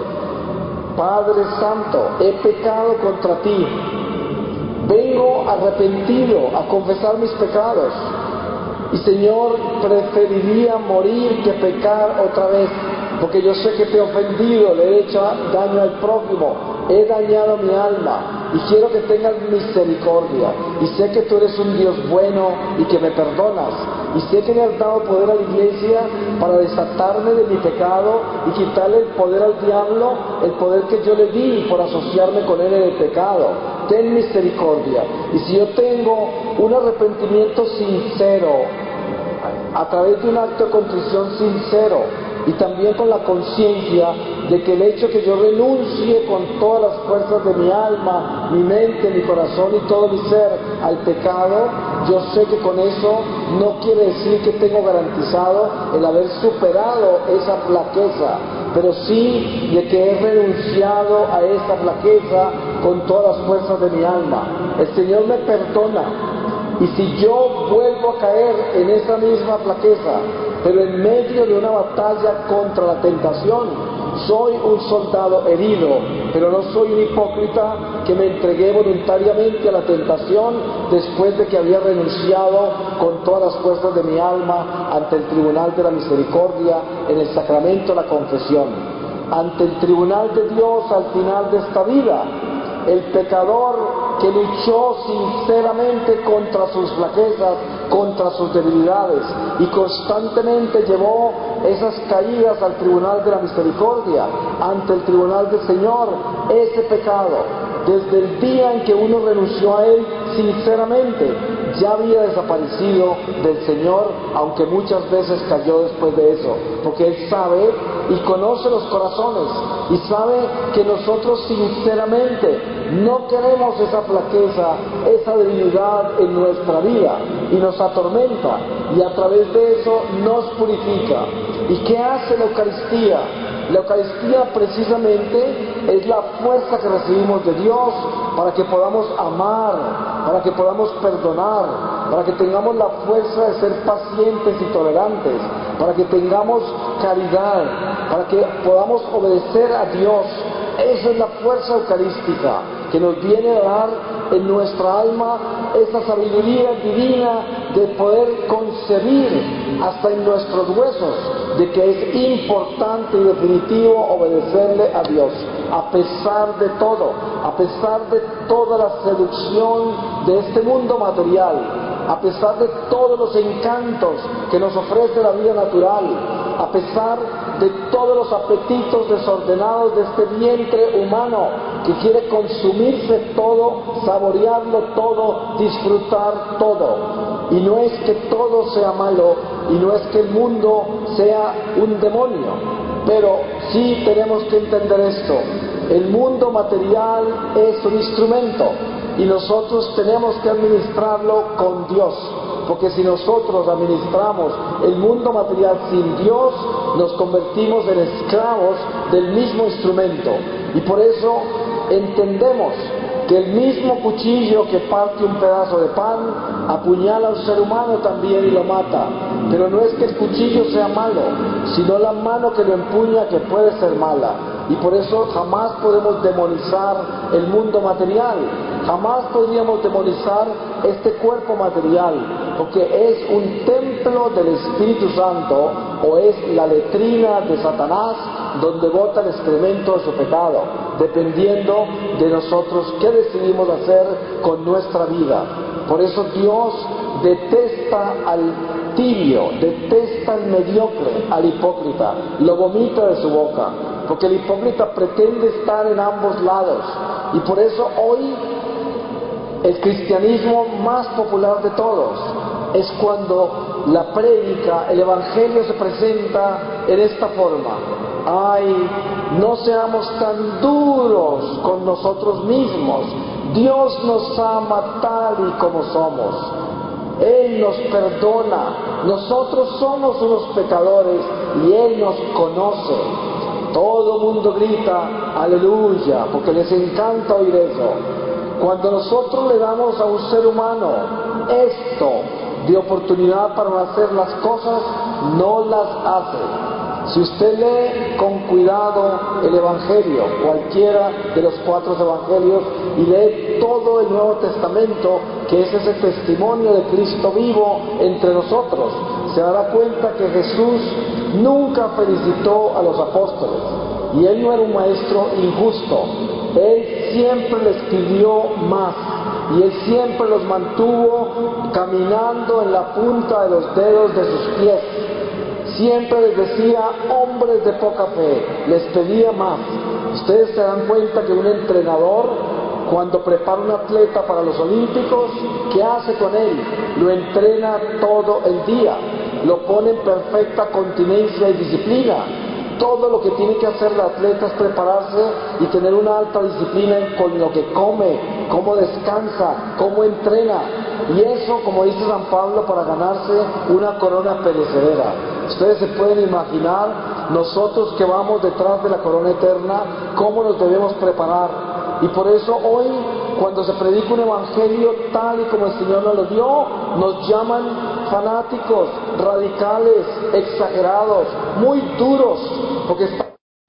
Padre Santo, he pecado contra ti, vengo arrepentido a confesar mis pecados, y Señor, preferiría morir que pecar otra vez, porque yo sé que te he ofendido, le he hecho daño al prójimo, he dañado mi alma, y quiero que tengas misericordia, y sé que tú eres un Dios bueno y que me perdonas, y sé que me has dado poder a la iglesia para desatarme de mi pecado y quitarle el poder al diablo, el poder que yo le di por asociarme con él en el pecado. Ten misericordia. Y si yo tengo un arrepentimiento sincero, a través de un acto de contrición sincero, y también con la conciencia de que el hecho que yo renuncie con todas las fuerzas de mi alma, mi mente, mi corazón y todo mi ser al pecado, yo sé que con eso no quiere decir que tengo garantizado el haber superado esa flaqueza, pero sí de que he renunciado a esa flaqueza con todas las fuerzas de mi alma. El Señor me perdona, y si yo vuelvo a caer en esa misma flaqueza, pero en medio de una batalla contra la tentación, soy un soldado herido, pero no soy un hipócrita que me entregué voluntariamente a la tentación después de que había renunciado con todas las fuerzas de mi alma ante el tribunal de la misericordia en el sacramento de la confesión. Ante el tribunal de Dios al final de esta vida, el pecador que luchó sinceramente contra sus flaquezas, contra sus debilidades, y constantemente llevó esas caídas al tribunal de la misericordia, ante el tribunal del Señor, ese pecado, desde el día en que uno renunció a él sinceramente, ya había desaparecido del Señor, aunque muchas veces cayó después de eso, porque Él sabe y conoce los corazones, y sabe que nosotros sinceramente no queremos esa flaqueza, esa debilidad en nuestra vida, y nos atormenta, y a través de eso nos purifica. ¿Y qué hace la Eucaristía? La Eucaristía precisamente es la fuerza que recibimos de Dios para que podamos amar, para que podamos perdonar, para que tengamos la fuerza de ser pacientes y tolerantes, para que tengamos caridad, para que podamos obedecer a Dios. Esa es la fuerza eucarística que nos viene a dar en nuestra alma esa sabiduría divina de poder concebir hasta en nuestros huesos de que es importante y definitivo obedecerle a Dios, a pesar de todo, a pesar de toda la seducción de este mundo material, a pesar de todos los encantos que nos ofrece la vida natural, a pesar de todos los apetitos desordenados de este vientre humano que quiere consumirse todo, saborearlo todo, disfrutar todo. Y no es que todo sea malo, y no es que el mundo sea un demonio, pero sí tenemos que entender esto: el mundo material es un instrumento, y nosotros tenemos que administrarlo con Dios, porque si nosotros administramos el mundo material sin Dios, nos convertimos en esclavos del mismo instrumento. Y por eso entendemos que el mismo cuchillo que parte un pedazo de pan apuñala al ser humano también y lo mata. Pero no es que el cuchillo sea malo, sino la mano que lo empuña, que puede ser mala. Y por eso jamás podemos demonizar el mundo material, jamás podríamos demonizar este cuerpo material, porque es un templo del Espíritu Santo, o es la letrina de Satanás donde bota el excremento de su pecado, dependiendo de nosotros qué decidimos hacer con nuestra vida. Por eso Dios detesta al tibio, detesta al mediocre, al hipócrita, lo vomita de su boca, porque el hipócrita pretende estar en ambos lados. Y por eso hoy el cristianismo más popular de todos es cuando la prédica, el evangelio se presenta en esta forma: ay, no seamos tan duros con nosotros mismos, Dios nos ama tal y como somos, Él nos perdona, nosotros somos unos pecadores y Él nos conoce. Todo mundo grita aleluya, porque les encanta oír eso. Cuando nosotros le damos a un ser humano esto de oportunidad para hacer las cosas, no las hace. Si usted lee con cuidado el Evangelio, cualquiera de los cuatro Evangelios, y lee todo el Nuevo Testamento, que es ese testimonio de Cristo vivo entre nosotros, se dará cuenta que Jesús nunca felicitó a los apóstoles, y Él no era un maestro injusto. Él siempre les pidió más, y Él siempre los mantuvo caminando en la punta de los dedos de sus pies. Siempre les decía, hombres de poca fe, les pedía más. Ustedes se dan cuenta que un entrenador, cuando prepara un atleta para los olímpicos, ¿qué hace con él? Lo entrena todo el día, lo pone en perfecta continencia y disciplina. Todo lo que tiene que hacer el atleta es prepararse y tener una alta disciplina con lo que come, cómo descansa, cómo entrena. Y eso, como dice San Pablo, para ganarse una corona perecedera. Ustedes se pueden imaginar, nosotros que vamos detrás de la corona eterna, cómo nos debemos preparar. Y por eso hoy, cuando se predica un evangelio tal y como el Señor nos lo dio, nos llaman fanáticos, radicales, exagerados, muy duros, porque están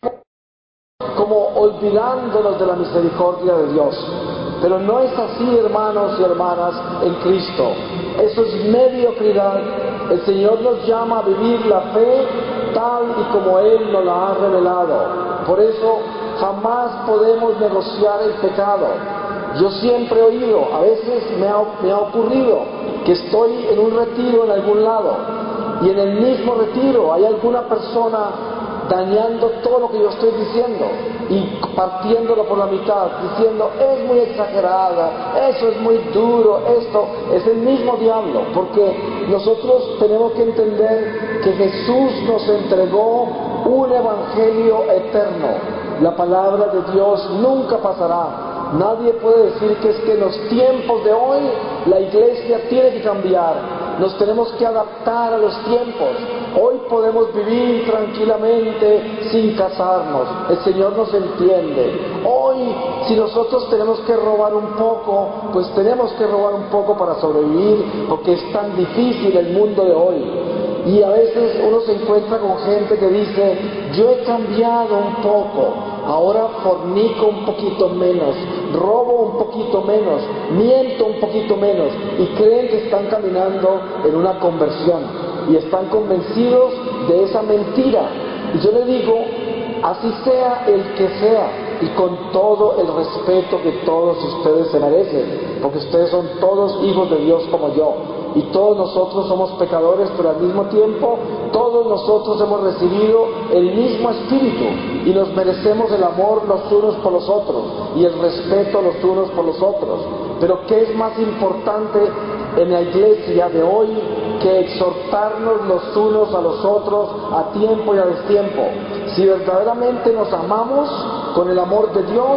como olvidándonos de la misericordia de Dios. Pero no es así, hermanos y hermanas, en Cristo. Eso es mediocridad. El Señor nos llama a vivir la fe tal y como Él nos la ha revelado. Por eso jamás podemos negociar el pecado. Yo siempre he oído, a veces me ha, me ha ocurrido, que estoy en un retiro en algún lado, y en el mismo retiro hay alguna persona dañando todo lo que yo estoy diciendo y partiéndolo por la mitad, diciendo es muy exagerada, eso es muy duro, esto es el mismo diablo, porque nosotros tenemos que entender que Jesús nos entregó un evangelio eterno. La palabra de Dios nunca pasará. Nadie puede decir que es que en los tiempos de hoy la iglesia tiene que cambiar. Nos tenemos que adaptar a los tiempos. Hoy podemos vivir tranquilamente sin casarnos. El Señor nos entiende. Hoy, si nosotros tenemos que robar un poco, pues tenemos que robar un poco para sobrevivir, porque es tan difícil el mundo de hoy. Y a veces uno se encuentra con gente que dice, yo he cambiado un poco, ahora fornico un poquito menos, robo un poquito menos, miento un poquito menos, y creen que están caminando en una conversión, y están convencidos de esa mentira. Y yo le digo, así sea el que sea, y con todo el respeto que todos ustedes se merecen, porque ustedes son todos hijos de Dios como yo, y todos nosotros somos pecadores, pero al mismo tiempo todos nosotros hemos recibido el mismo Espíritu y nos merecemos el amor los unos por los otros y el respeto los unos por los otros. Pero ¿qué es más importante en la iglesia de hoy que exhortarnos los unos a los otros a tiempo y a destiempo? Si verdaderamente nos amamos con el amor de Dios,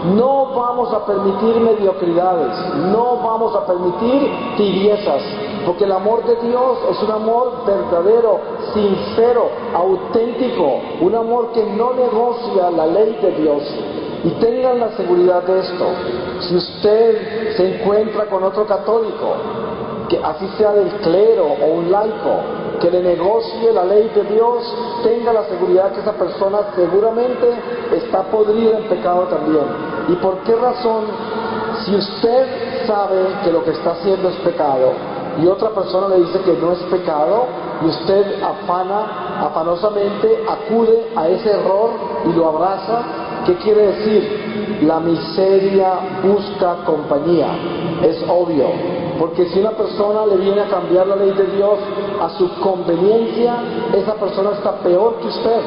no vamos a permitir mediocridades, no vamos a permitir tibiezas, porque el amor de Dios es un amor verdadero, sincero, auténtico, un amor que no negocia la ley de Dios. Y tengan la seguridad de esto: si usted se encuentra con otro católico, que así sea del clero o un laico, que le negocie la ley de Dios, tenga la seguridad que esa persona seguramente está podrida en pecado también. ¿Y por qué razón? Si usted sabe que lo que está haciendo es pecado y otra persona le dice que no es pecado, y usted afana, afanosamente acude a ese error y lo abraza, ¿qué quiere decir? La miseria busca compañía. Es obvio, porque si una persona le viene a cambiar la ley de Dios a su conveniencia, esa persona está peor que usted.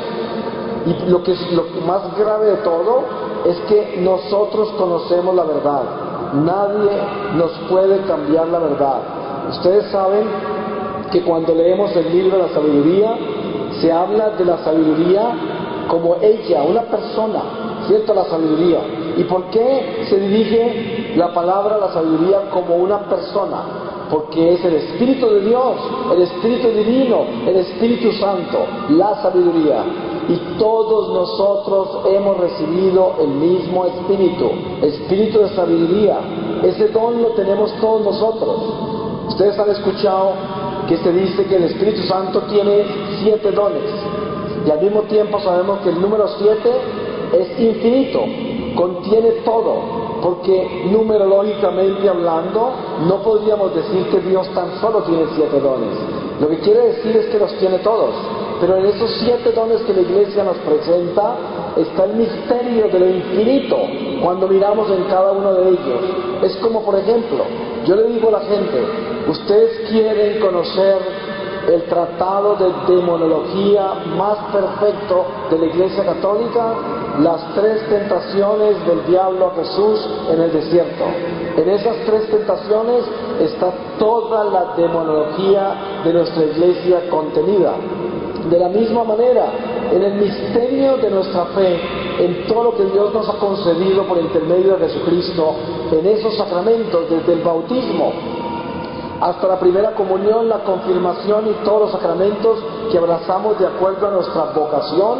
Y lo que es lo más grave de todo es que nosotros conocemos la verdad. Nadie nos puede cambiar la verdad. Ustedes saben que cuando leemos el libro de la sabiduría, se habla de la sabiduría como ella, una persona, ¿cierto? La sabiduría. ¿Y por qué se dirige la palabra la sabiduría como una persona? Porque es el Espíritu de Dios, el Espíritu Divino, el Espíritu Santo, la sabiduría. Y todos nosotros hemos recibido el mismo Espíritu, Espíritu de sabiduría. Ese don lo tenemos todos nosotros. Ustedes han escuchado que se dice que el Espíritu Santo tiene siete dones, y al mismo tiempo sabemos que el número siete es infinito, contiene todo, porque numerológicamente hablando no podríamos decir que Dios tan solo tiene siete dones. Lo que quiere decir es que los tiene todos, pero en esos siete dones que la iglesia nos presenta está el misterio de lo infinito cuando miramos en cada uno de ellos. Es como, por ejemplo, yo le digo a la gente, ustedes quieren conocer el tratado de demonología más perfecto de la Iglesia Católica, las tres tentaciones del diablo a Jesús en el desierto. En esas tres tentaciones está toda la demonología de nuestra Iglesia contenida. De la misma manera, en el misterio de nuestra fe, en todo lo que Dios nos ha concedido por intermedio de Jesucristo, en esos sacramentos, desde el bautismo hasta la primera comunión, la confirmación y todos los sacramentos que abrazamos de acuerdo a nuestra vocación,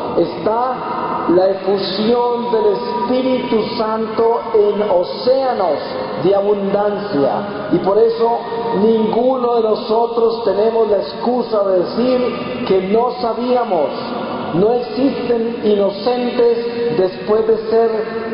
está la efusión del Espíritu Santo en océanos de abundancia. Y por eso ninguno de nosotros tenemos la excusa de decir que no sabíamos. No existen inocentes después de ser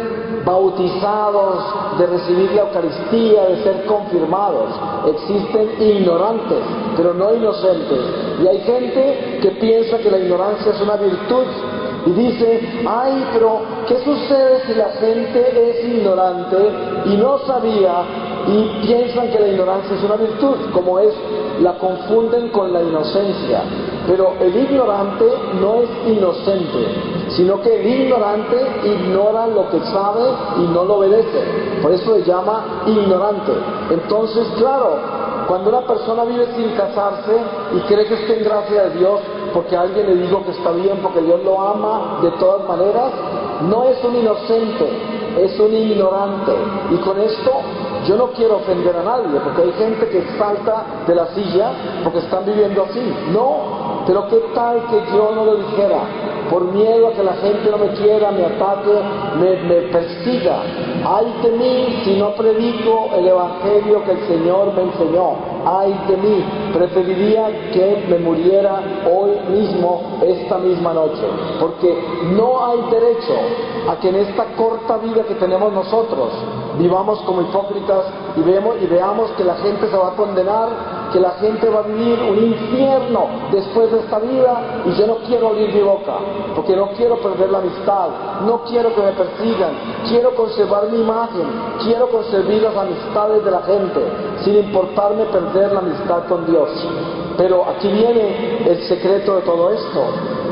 bautizados, de recibir la Eucaristía, de ser confirmados. Existen ignorantes, pero no inocentes. Y hay gente que piensa que la ignorancia es una virtud y dice, ay, pero ¿qué sucede si la gente es ignorante y no sabía y piensan que la ignorancia es una virtud? Como es, la confunden con la inocencia. Pero el ignorante no es inocente, sino que el ignorante ignora lo que sabe y no lo obedece. Por eso se llama ignorante. Entonces, claro, cuando una persona vive sin casarse y cree que está en gracia de Dios porque alguien le dijo que está bien, porque Dios lo ama de todas maneras, no es un inocente, es un ignorante. Y con esto yo no quiero ofender a nadie, porque hay gente que salta de la silla porque están viviendo así. No, pero ¿qué tal que yo no lo dijera? Por miedo a que la gente no me quiera, me ataque, me, me persiga. Ay de mí si no predico el Evangelio que el Señor me enseñó. Ay de mí, preferiría que me muriera hoy mismo, esta misma noche. Porque no hay derecho a que en esta corta vida que tenemos nosotros vivamos como hipócritas y, vemos, y veamos que la gente se va a condenar, que la gente va a vivir un infierno después de esta vida, y yo no quiero abrir mi boca, porque no quiero perder la amistad, no quiero que me persigan, quiero conservar mi imagen, quiero conservar las amistades de la gente, sin importarme perder la amistad con Dios. Pero aquí viene el secreto de todo esto.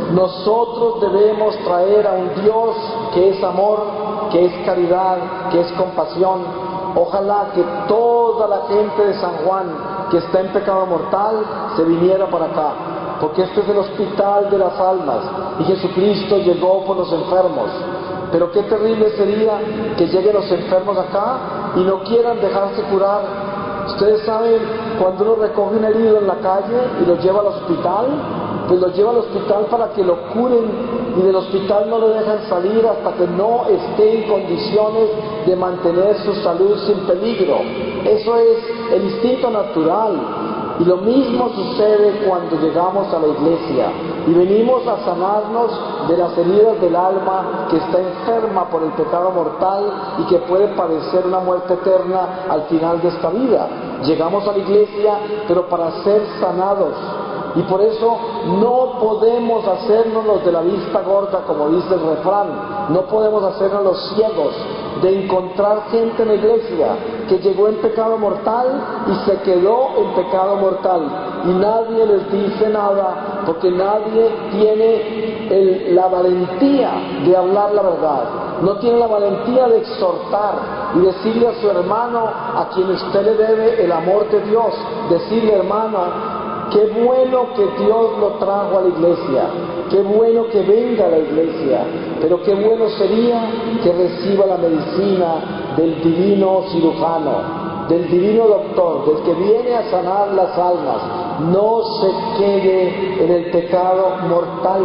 Nosotros debemos traer a un Dios que es amor, que es caridad, que es compasión. Ojalá que toda la gente de San Juan que está en pecado mortal se viniera para acá, porque este es el hospital de las almas y Jesucristo llegó por los enfermos. Pero qué terrible sería que lleguen los enfermos acá y no quieran dejarse curar. Ustedes saben, cuando uno recoge un herido en la calle y lo lleva al hospital, pues lo lleva al hospital para que lo curen, y del hospital no lo dejan salir hasta que no esté en condiciones de mantener su salud sin peligro. Eso es el instinto natural. Y lo mismo sucede cuando llegamos a la iglesia y venimos a sanarnos de las heridas del alma que está enferma por el pecado mortal y que puede padecer una muerte eterna al final de esta vida. Llegamos a la iglesia, pero para ser sanados. Y por eso no podemos hacernos los de la vista gorda, como dice el refrán. No podemos hacernos los ciegos de encontrar gente en la iglesia que llegó en pecado mortal y se quedó en pecado mortal. Y nadie les dice nada, porque nadie tiene el, la valentía de hablar la verdad. No tiene la valentía de exhortar y decirle a su hermano, a quien usted le debe el amor de Dios, decirle, hermano, qué bueno que Dios lo trajo a la iglesia, qué bueno que venga a la iglesia, pero qué bueno sería que reciba la medicina del divino cirujano, del divino doctor, del que viene a sanar las almas. No se quede en el pecado mortal,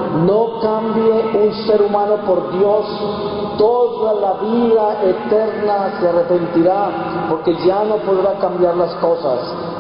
no cambie un ser humano por Dios, toda la vida eterna se arrepentirá, porque ya no podrá cambiar las cosas.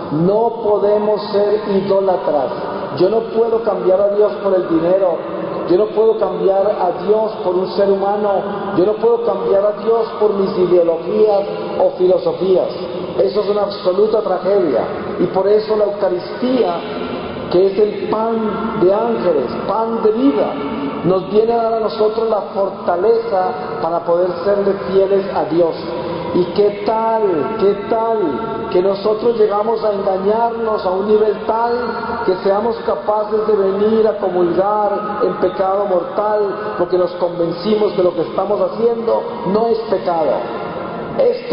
No podemos ser idólatras. Yo no puedo cambiar a Dios por el dinero, yo no puedo cambiar a Dios por un ser humano, yo no puedo cambiar a Dios por mis ideologías o filosofías. Eso es una absoluta tragedia, y por eso la Eucaristía, que es el pan de ángeles, pan de vida, nos viene a dar a nosotros la fortaleza para poder serle fieles a Dios. ¿Y qué tal, qué tal que nosotros llegamos a engañarnos a un nivel tal que seamos capaces de venir a comulgar en pecado mortal porque nos convencimos que lo que estamos haciendo no es pecado? Esto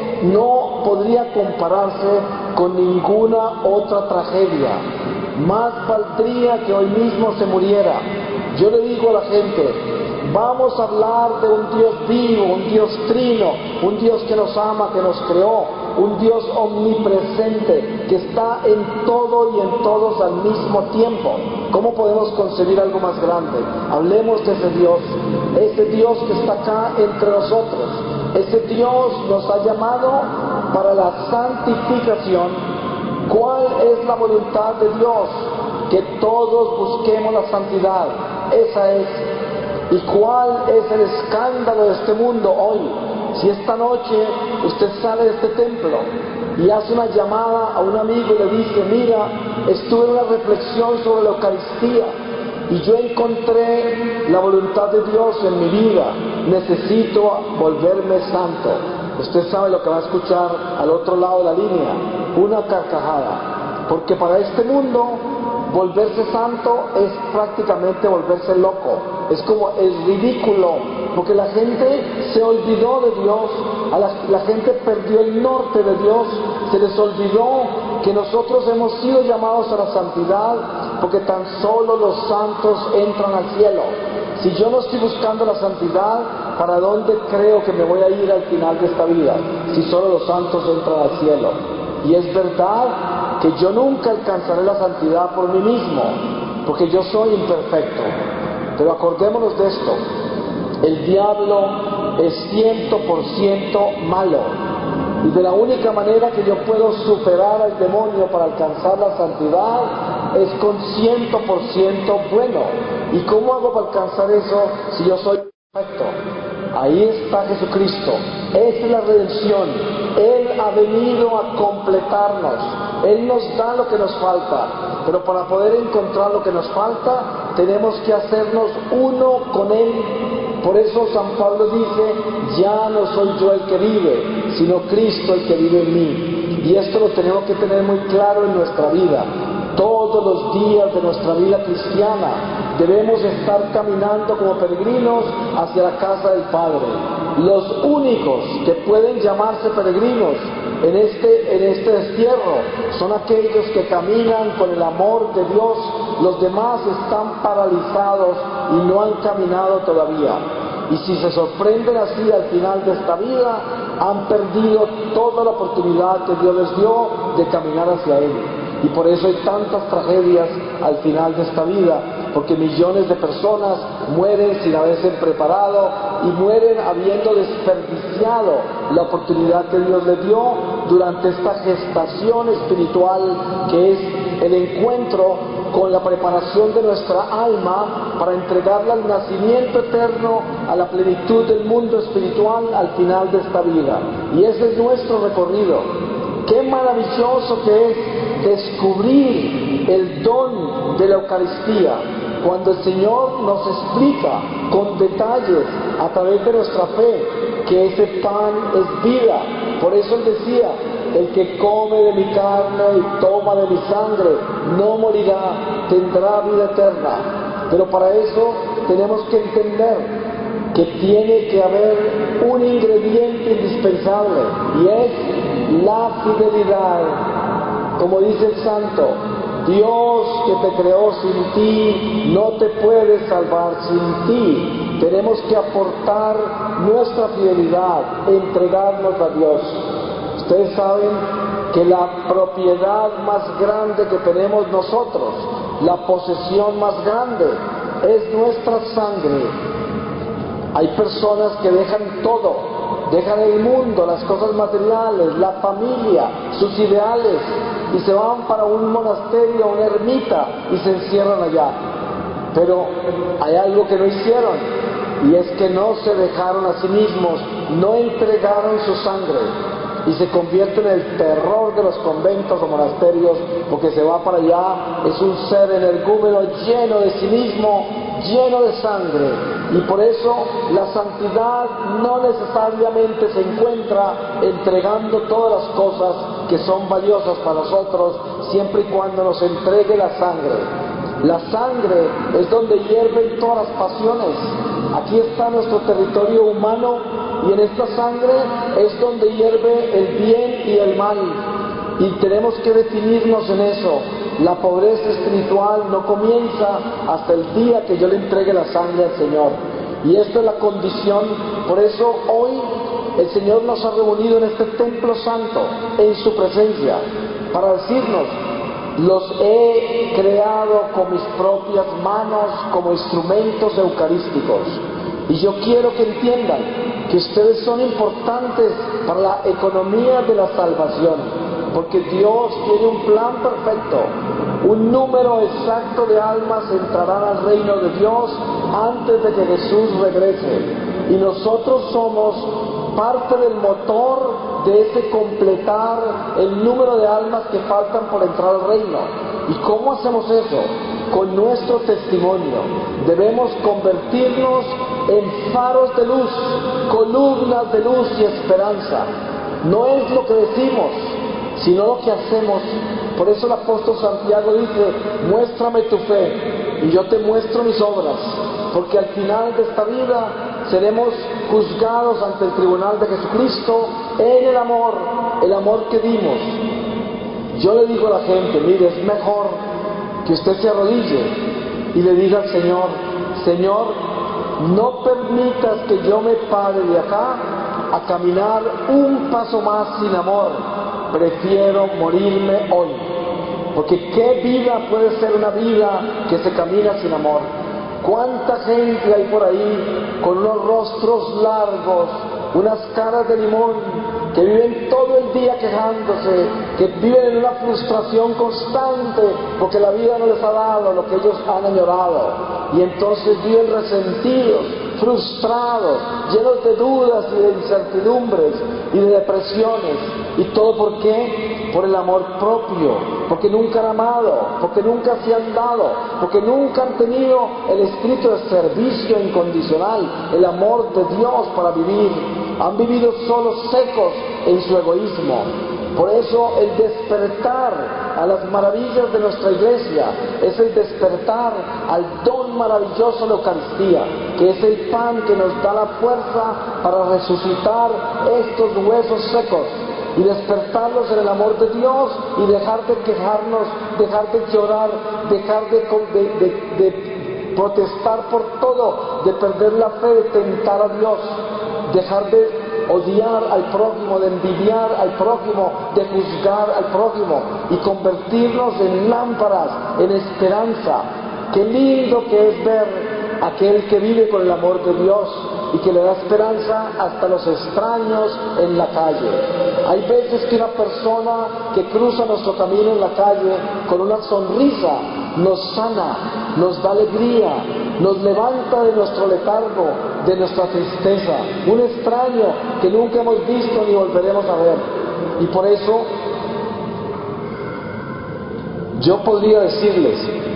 no podría compararse con ninguna otra tragedia. Más valdría que hoy mismo se muriera. Yo le digo a la gente, vamos a hablar de un Dios vivo, un Dios trino, un Dios que nos ama, que nos creó. un Dios omnipresente que está en todo y en todos al mismo tiempo. ¿Cómo podemos concebir algo más grande? Hablemos de ese Dios, ese Dios que está acá entre nosotros. Ese Dios nos ha llamado para la santificación. ¿Cuál es la voluntad de Dios? Que todos busquemos la santidad. Esa es. ¿Y cuál es el escándalo de este mundo hoy? Si esta noche usted sale de este templo y hace una llamada a un amigo y le dice: mira, estuve en una reflexión sobre la Eucaristía y yo encontré la voluntad de Dios en mi vida, necesito volverme santo. Usted sabe lo que va a escuchar al otro lado de la línea: una carcajada. Porque para este mundo volverse santo es prácticamente volverse loco, es como el ridículo, porque la gente se olvidó de Dios, a la, la gente perdió el norte de Dios, se les olvidó que nosotros hemos sido llamados a la santidad, porque tan solo los santos entran al cielo. Si yo no estoy buscando la santidad, ¿para dónde creo que me voy a ir al final de esta vida? Si solo los santos entran al cielo. Y es verdad que yo nunca alcanzaré la santidad por mí mismo, porque yo soy imperfecto. Pero acordémonos de esto: el diablo es ciento por ciento malo, y de la única manera que yo puedo superar al demonio para alcanzar la santidad es con ciento por ciento bueno. ¿Y cómo hago para alcanzar eso si yo soy perfecto? Ahí está Jesucristo. Esa es la redención. Él ha venido a completarnos. Él nos da lo que nos falta. Pero para poder encontrar lo que nos falta, tenemos que hacernos uno con Él. Por eso San Pablo dice: ya no soy yo el que vive, sino Cristo el que vive en mí. Y esto lo tenemos que tener muy claro en nuestra vida. Todos los días de nuestra vida cristiana debemos estar caminando como peregrinos hacia la casa del Padre. Los únicos que pueden llamarse peregrinos en este, en este destierro son aquellos que caminan con el amor de Dios. Los demás están paralizados y no han caminado todavía. Y si se sorprenden así al final de esta vida, han perdido toda la oportunidad que Dios les dio de caminar hacia Él. Y por eso hay tantas tragedias al final de esta vida, porque millones de personas mueren sin haberse preparado y mueren habiendo desperdiciado la oportunidad que Dios les dio durante esta gestación espiritual, que es el encuentro con la preparación de nuestra alma para entregarla al nacimiento eterno, a la plenitud del mundo espiritual al final de esta vida. Y ese es nuestro recorrido. Qué maravilloso que es descubrir el don de la Eucaristía, cuando el Señor nos explica con detalles a través de nuestra fe que ese pan es vida. Por eso Él decía: el que come de mi carne y toma de mi sangre no morirá, tendrá vida eterna. Pero para eso tenemos que entender que tiene que haber un ingrediente indispensable, y es la fidelidad. Como dice el santo: Dios que te creó sin ti no te puede salvar sin ti. Tenemos que aportar nuestra fidelidad, entregarnos a Dios. Ustedes saben que la propiedad más grande que tenemos nosotros, la posesión más grande, es nuestra sangre. Hay personas que dejan todo, dejan el mundo, las cosas materiales, la familia, sus ideales, y se van para un monasterio, una ermita, y se encierran allá. Pero hay algo que no hicieron, y es que no se dejaron a sí mismos, no entregaron su sangre, y se convierte en el terror de los conventos o monasterios, porque se va para allá, es un ser energúmeno lleno de sí mismo, lleno de sangre. Y por eso la santidad no necesariamente se encuentra entregando todas las cosas que son valiosas para nosotros, siempre y cuando nos entregue la sangre. La sangre es donde hierven todas las pasiones. Aquí está nuestro territorio humano, y en esta sangre es donde hierve el bien y el mal. Y tenemos que definirnos en eso. La pobreza espiritual no comienza hasta el día que yo le entregue la sangre al Señor. Y esta es la condición. Por eso hoy el Señor nos ha reunido en este templo santo, en su presencia, para decirnos: los he creado con mis propias manos como instrumentos eucarísticos. Y yo quiero que entiendan que ustedes son importantes para la economía de la salvación, porque Dios tiene un plan perfecto. Un número exacto de almas entrarán al reino de Dios antes de que Jesús regrese. Y nosotros somos parte del motor de ese completar el número de almas que faltan por entrar al reino. ¿Y cómo hacemos eso? Con nuestro testimonio. Debemos convertirnos en faros de luz, columnas de luz y esperanza. No es lo que decimos, sino lo que hacemos. Por eso el apóstol Santiago dice: muéstrame tu fe y yo te muestro mis obras, porque al final de esta vida seremos juzgados ante el tribunal de Jesucristo en el amor, el amor que dimos. Yo le digo a la gente: mire, es mejor que usted se arrodille y le diga al Señor: Señor, no permitas que yo me pare de acá a caminar un paso más sin amor. Prefiero morirme hoy. Porque ¿qué vida puede ser una vida que se camina sin amor? ¿Cuánta gente hay por ahí con unos rostros largos, unas caras de limón, que viven todo el día quejándose, que viven en una frustración constante porque la vida no les ha dado lo que ellos han añorado, y entonces viven resentidos, frustrados, llenos de dudas y de incertidumbres y de depresiones? ¿Y todo por qué? Por el amor propio, porque nunca han amado, porque nunca se han dado, porque nunca han tenido el espíritu de servicio incondicional, el amor de Dios para vivir. Han vivido solos, secos en su egoísmo. Por eso el despertar a las maravillas de nuestra iglesia es el despertar al don maravilloso de la Eucaristía, que es el pan que nos da la fuerza para resucitar estos huesos secos y despertarlos en el amor de Dios, y dejar de quejarnos, dejar de llorar, dejar de, de, de, de protestar por todo, de perder la fe, de tentar a Dios, dejar de odiar al prójimo, de envidiar al prójimo, de juzgar al prójimo, y convertirnos en lámparas, en esperanza. Qué lindo que es ver aquel que vive con el amor de Dios y que le da esperanza hasta a los extraños en la calle. Hay veces que una persona que cruza nuestro camino en la calle con una sonrisa nos sana, nos da alegría, nos levanta de nuestro letargo, de nuestra tristeza. Un extraño que nunca hemos visto ni volveremos a ver. Y por eso yo podría decirles: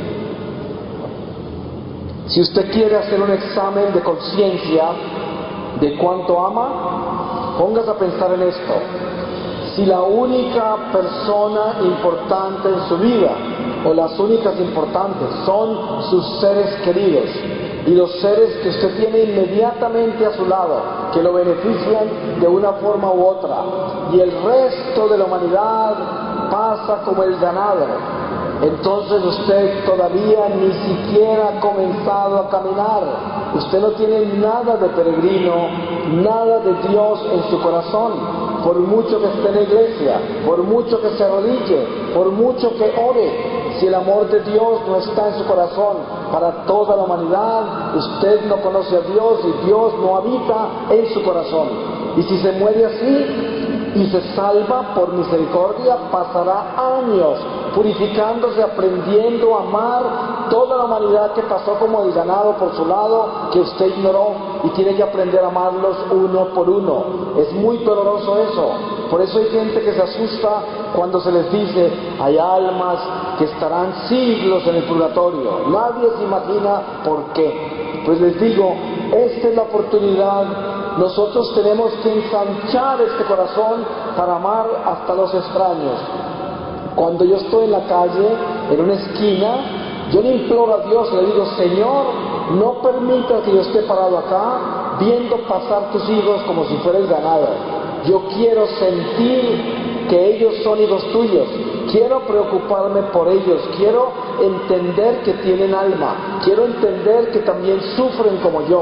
si usted quiere hacer un examen de conciencia de cuánto ama, póngase a pensar en esto. Si la única persona importante en su vida, o las únicas importantes, son sus seres queridos, y los seres que usted tiene inmediatamente a su lado, que lo benefician de una forma u otra, y el resto de la humanidad pasa como el ganado, entonces usted todavía ni siquiera ha comenzado a caminar. Usted no tiene nada de peregrino, nada de Dios en su corazón. Por mucho que esté en la iglesia, por mucho que se arrodille, por mucho que ore, si el amor de Dios no está en su corazón para toda la humanidad, usted no conoce a Dios y Dios no habita en su corazón. Y si se muere así y se salva por misericordia, pasará años purificándose, aprendiendo a amar toda la humanidad que pasó como el ganado por su lado, que usted ignoró, y tiene que aprender a amarlos uno por uno. Es muy doloroso eso. Por eso hay gente que se asusta cuando se les dice: hay almas que estarán siglos en el purgatorio. Nadie se imagina por qué. Pues les digo, esta es la oportunidad. Nosotros tenemos que ensanchar este corazón para amar hasta los extraños. Cuando yo estoy en la calle, en una esquina, yo le imploro a Dios, le digo: Señor, no permitas que yo esté parado acá viendo pasar tus hijos como si fuera el ganado. Yo quiero sentir que ellos son hijos tuyos, quiero preocuparme por ellos, quiero entender que tienen alma, quiero entender que también sufren como yo,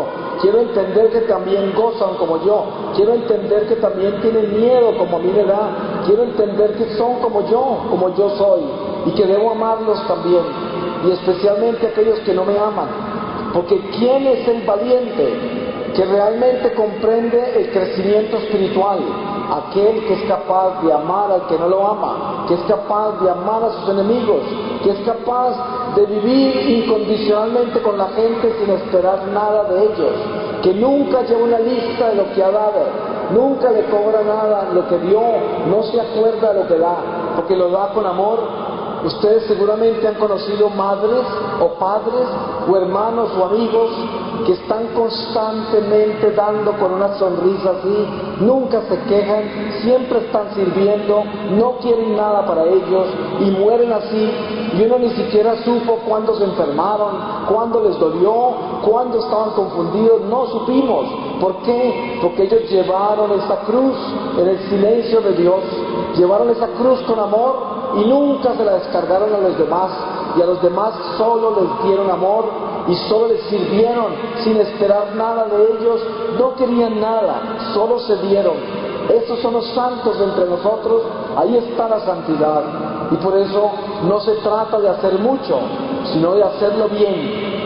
quiero entender que también gozan como yo, quiero entender que también tienen miedo como a mí me da, quiero entender que son como yo, como yo soy, y que debo amarlos también, y especialmente aquellos que no me aman, porque ¿quién es el valiente que realmente comprende el crecimiento espiritual? Aquel que es capaz de amar al que no lo ama, que es capaz de amar a sus enemigos, que es capaz de vivir incondicionalmente con la gente sin esperar nada de ellos, que nunca lleva una lista de lo que ha dado, nunca le cobra nada lo que dio, no se acuerda de lo que da, porque lo da con amor. Ustedes seguramente han conocido madres o padres o hermanos o amigos que están constantemente dando con una sonrisa así, nunca se quejan, siempre están sirviendo, no quieren nada para ellos y mueren así, y uno ni siquiera supo cuándo se enfermaron, cuándo les dolió, cuándo estaban confundidos, no supimos. ¿Por qué? Porque ellos llevaron esa cruz en el silencio de Dios, llevaron esa cruz con amor y nunca se la descargaron a los demás, y a los demás solo les dieron amor y solo les sirvieron sin esperar nada de ellos, no querían nada, solo se dieron. Esos son los santos entre nosotros, ahí está la santidad, y por eso no se trata de hacer mucho, sino de hacerlo bien.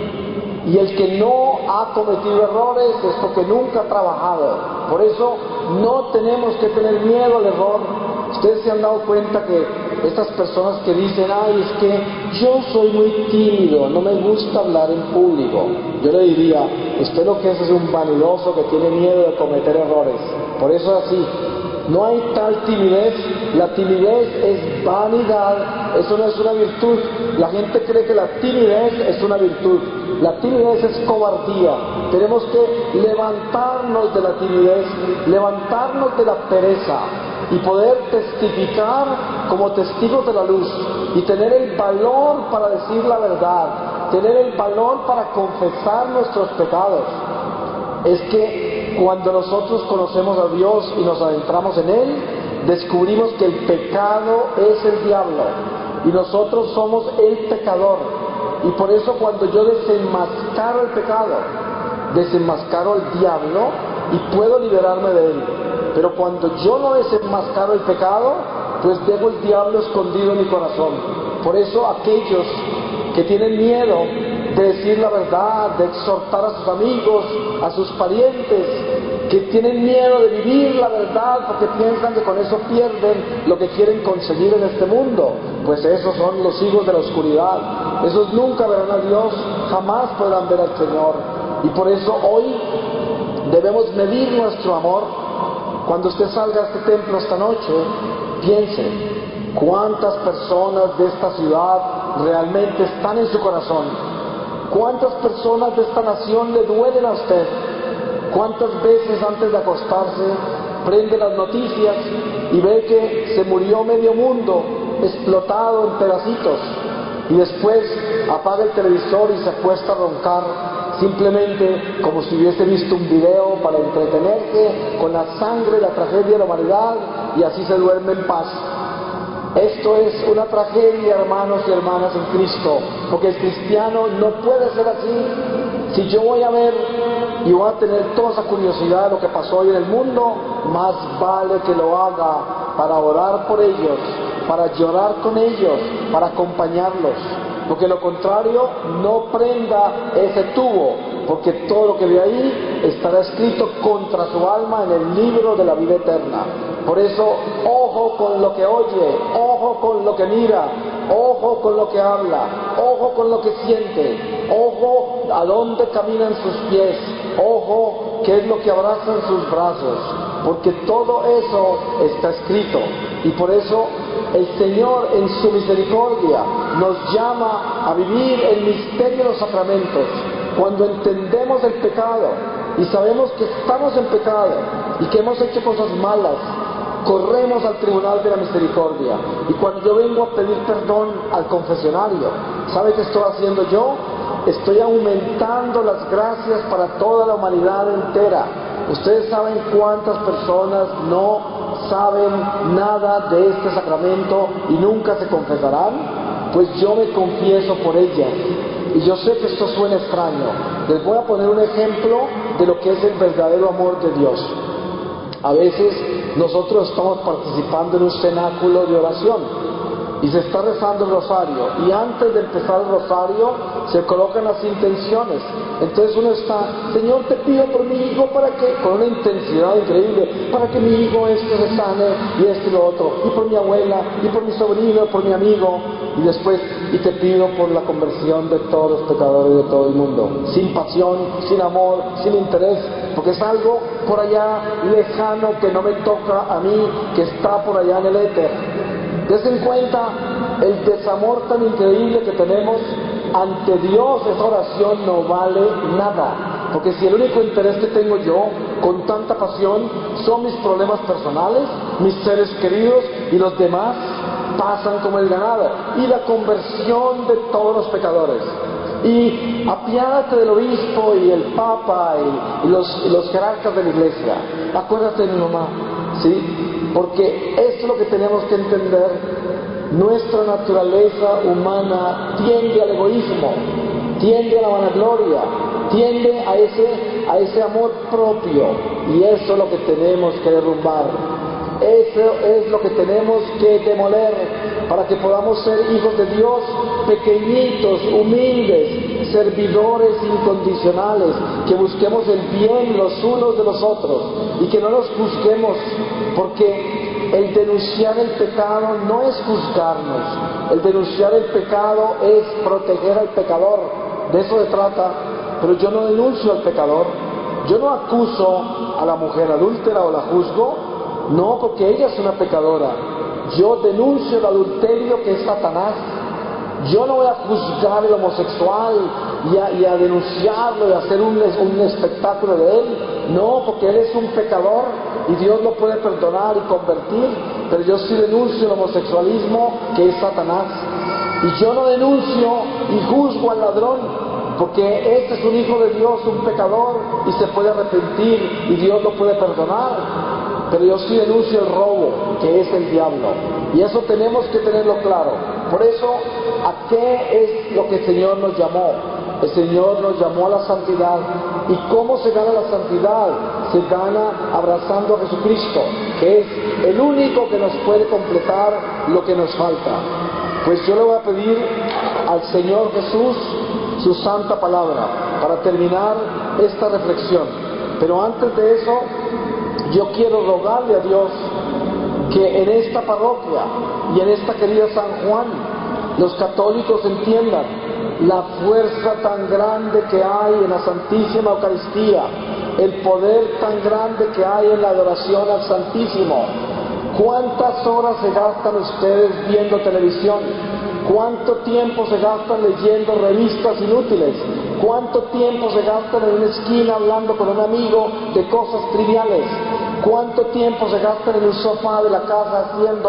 Y el que no ha cometido errores es porque nunca ha trabajado. Por eso no tenemos que tener miedo al error. Ustedes se han dado cuenta que estas personas que dicen, ay, es que yo soy muy tímido, no me gusta hablar en público. Yo le diría, usted lo que es es un vanidoso que tiene miedo de cometer errores. Por eso es así. No hay tal timidez. La timidez es vanidad, eso no es una virtud. La gente cree que la timidez es una virtud. La timidez es cobardía. Tenemos que levantarnos de la timidez, levantarnos de la pereza y poder testificar como testigos de la luz y tener el valor para decir la verdad, tener el valor para confesar nuestros pecados. Es que cuando nosotros conocemos a Dios y nos adentramos en Él, descubrimos que el pecado es el diablo y nosotros somos el pecador. Y por eso cuando yo desenmascaro el pecado, desenmascaro al diablo y puedo liberarme de él. Pero cuando yo no desenmascaro el pecado, pues dejo el diablo escondido en mi corazón. Por eso aquellos que tienen miedo de decir la verdad, de exhortar a sus amigos, a sus parientes, que tienen miedo de vivir la verdad porque piensan que con eso pierden lo que quieren conseguir en este mundo, pues esos son los hijos de la oscuridad. Esos nunca verán a Dios, jamás podrán ver al Señor. Y por eso hoy debemos medir nuestro amor. Cuando usted salga a este templo esta noche, piense cuántas personas de esta ciudad realmente están en su corazón. ¿Cuántas personas de esta nación le duelen a usted? ¿Cuántas veces antes de acostarse prende las noticias y ve que se murió medio mundo explotado en pedacitos y después apaga el televisor y se acuesta a roncar simplemente como si hubiese visto un video para entretenerse con la sangre y la tragedia de la humanidad y así se duerme en paz? Esto es una tragedia, hermanos y hermanas en Cristo, porque el cristiano no puede ser así. Si yo voy a ver y voy a tener toda esa curiosidad de lo que pasó hoy en el mundo, más vale que lo haga para orar por ellos, para llorar con ellos, para acompañarlos, porque lo contrario no prenda ese tubo, porque todo lo que ve ahí estará escrito contra su alma en el libro de la vida eterna. Por eso, ojo con lo que oye, ojo con lo que mira, ojo con lo que habla, ojo con lo que siente, ojo a dónde caminan sus pies, ojo qué es lo que abrazan sus brazos, porque todo eso está escrito. Y por eso el Señor en su misericordia nos llama a vivir el misterio de los sacramentos. Cuando entendemos el pecado y sabemos que estamos en pecado y que hemos hecho cosas malas, corremos al tribunal de la misericordia. Y cuando yo vengo a pedir perdón al confesionario, ¿sabe qué estoy haciendo yo? Estoy aumentando las gracias para toda la humanidad entera. Ustedes saben cuántas personas no saben nada de este sacramento y nunca se confesarán. Pues yo me confieso por ellas Y yo sé que esto suena extraño. Les voy a poner un ejemplo de lo que es el verdadero amor de Dios. A veces nosotros estamos participando en un cenáculo de oración y se está rezando el rosario, y antes de empezar el rosario se colocan las intenciones. Entonces uno está: Señor, te pido por mi hijo para que, con una intensidad increíble, para que mi hijo este se sane, y esto y lo otro, y por mi abuela, y por mi sobrino, por mi amigo, y después, y te pido por la conversión de todos los pecadores de todo el mundo, sin pasión, sin amor, sin interés, porque es algo por allá lejano que no me toca a mí, que está por allá en el éter. Des en cuenta el desamor tan increíble que tenemos ante Dios. Esa oración no vale nada, porque si el único interés que tengo yo con tanta pasión son mis problemas personales, mis seres queridos, y los demás pasan como el ganado, y la conversión de todos los pecadores, y apiádate del obispo y el papa y, y, los, y los jerarcas de la iglesia, acuérdate de mi mamá, ¿sí? Porque esto es lo que tenemos que entender. Nuestra naturaleza humana tiende al egoísmo, tiende a la vanagloria, tiende a ese, a ese amor propio, y eso es lo que tenemos que derrumbar. Eso es lo que tenemos que demoler para que podamos ser hijos de Dios, pequeñitos, humildes, servidores incondicionales, que busquemos el bien los unos de los otros y que no nos juzguemos, porque el denunciar el pecado no es juzgarnos, el denunciar el pecado es proteger al pecador, de eso se trata. Pero yo no denuncio al pecador, yo no acuso a la mujer adúltera o la juzgo. No, porque ella es una pecadora. Yo denuncio el adulterio, que es Satanás. Yo no voy a juzgar el homosexual y a, y a denunciarlo y a hacer un, un espectáculo de él. No, porque él es un pecador y Dios lo puede perdonar y convertir. Pero yo sí denuncio el homosexualismo, que es Satanás. Y yo no denuncio y juzgo al ladrón, porque este es un hijo de Dios, un pecador, y se puede arrepentir y Dios lo puede perdonar. Pero yo sí denuncio el robo, que es el diablo, y eso tenemos que tenerlo claro. Por eso, ¿a qué es lo que el Señor nos llamó? El Señor nos llamó a la santidad. ¿Y cómo se gana la santidad? Se gana abrazando a Jesucristo, que es el único que nos puede completar lo que nos falta. Pues yo le voy a pedir al Señor Jesús su santa palabra para terminar esta reflexión. Pero antes de eso, yo quiero rogarle a Dios que en esta parroquia y en esta querida San Juan, los católicos entiendan la fuerza tan grande que hay en la Santísima Eucaristía, el poder tan grande que hay en la adoración al Santísimo. ¿Cuántas horas se gastan ustedes viendo televisión? ¿Cuánto tiempo se gastan leyendo revistas inútiles? ¿Cuánto tiempo se gastan en una esquina hablando con un amigo de cosas triviales? ¿Cuánto tiempo se gastan en un sofá de la casa haciendo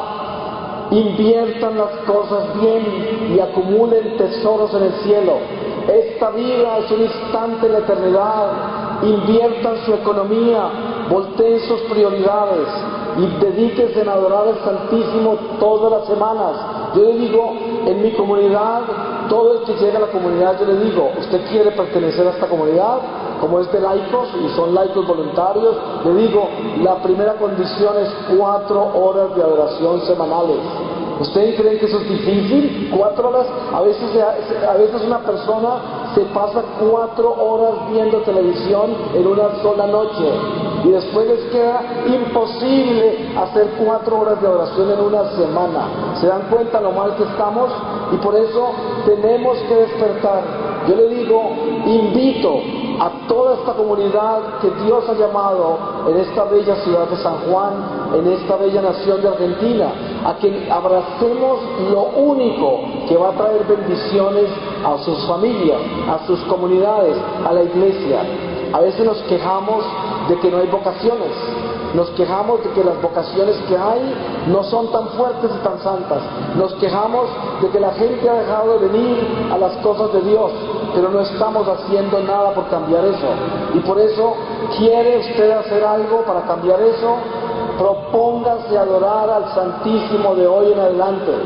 nada? Inviertan las cosas bien y acumulen tesoros en el cielo. Esta vida es un instante en la eternidad. Inviertan su economía, volteen sus prioridades y dedíquense a adorar al Santísimo todas las semanas. Yo le digo, en mi comunidad, todo el que llega a la comunidad, yo le digo, ¿usted quiere pertenecer a esta comunidad? Como es de laicos, y son laicos voluntarios, le digo, la primera condición es cuatro horas de adoración semanales. ¿Ustedes creen que eso es difícil? Cuatro horas, a veces, a veces una persona se pasa cuatro horas viendo televisión en una sola noche, y después les queda imposible hacer cuatro horas de oración en una semana. ¿Se dan cuenta lo mal que estamos? Y por eso tenemos que despertar. Yo le digo, invito a toda esta comunidad que Dios ha llamado en esta bella ciudad de San Juan, en esta bella nación de Argentina, a que abracemos lo único que va a traer bendiciones a sus familias, a sus comunidades, a la iglesia. A veces nos quejamos de que no hay vocaciones, nos quejamos de que las vocaciones que hay no son tan fuertes y tan santas, nos quejamos de que la gente ha dejado de venir a las cosas de Dios, pero no estamos haciendo nada por cambiar eso. Y por eso, ¿quiere usted hacer algo para cambiar eso? Propóngase a adorar al Santísimo de hoy en adelante.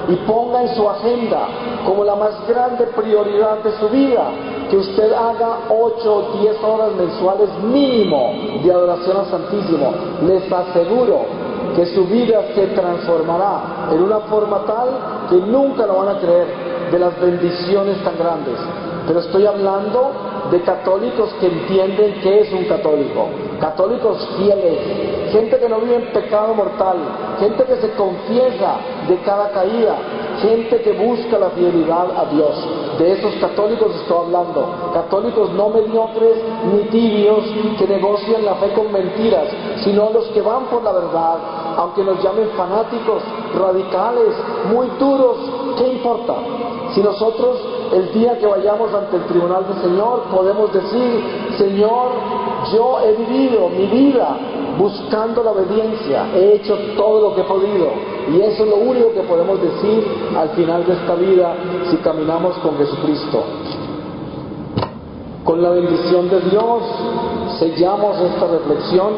y ponga en su agenda como la más grande prioridad de su vida que usted haga ocho o diez horas mensuales mínimo de adoración al Santísimo. Les aseguro que su vida se transformará en una forma tal que nunca lo van a creer de las bendiciones tan grandes. Pero estoy hablando de católicos que entienden qué es un católico, católicos fieles, gente que no vive en pecado mortal, gente que se confiesa de cada caída, gente que busca la fidelidad a Dios. De esos católicos estoy hablando, católicos no mediocres ni tibios que negocian la fe con mentiras, sino los que van por la verdad, aunque nos llamen fanáticos, radicales, muy duros. ¿Qué importa? Si nosotros el día que vayamos ante el tribunal del Señor podemos decir: Señor, yo he vivido mi vida buscando la obediencia, he hecho todo lo que he podido, y eso es lo único que podemos decir al final de esta vida si caminamos con Jesucristo. Con la bendición de Dios sellamos esta reflexión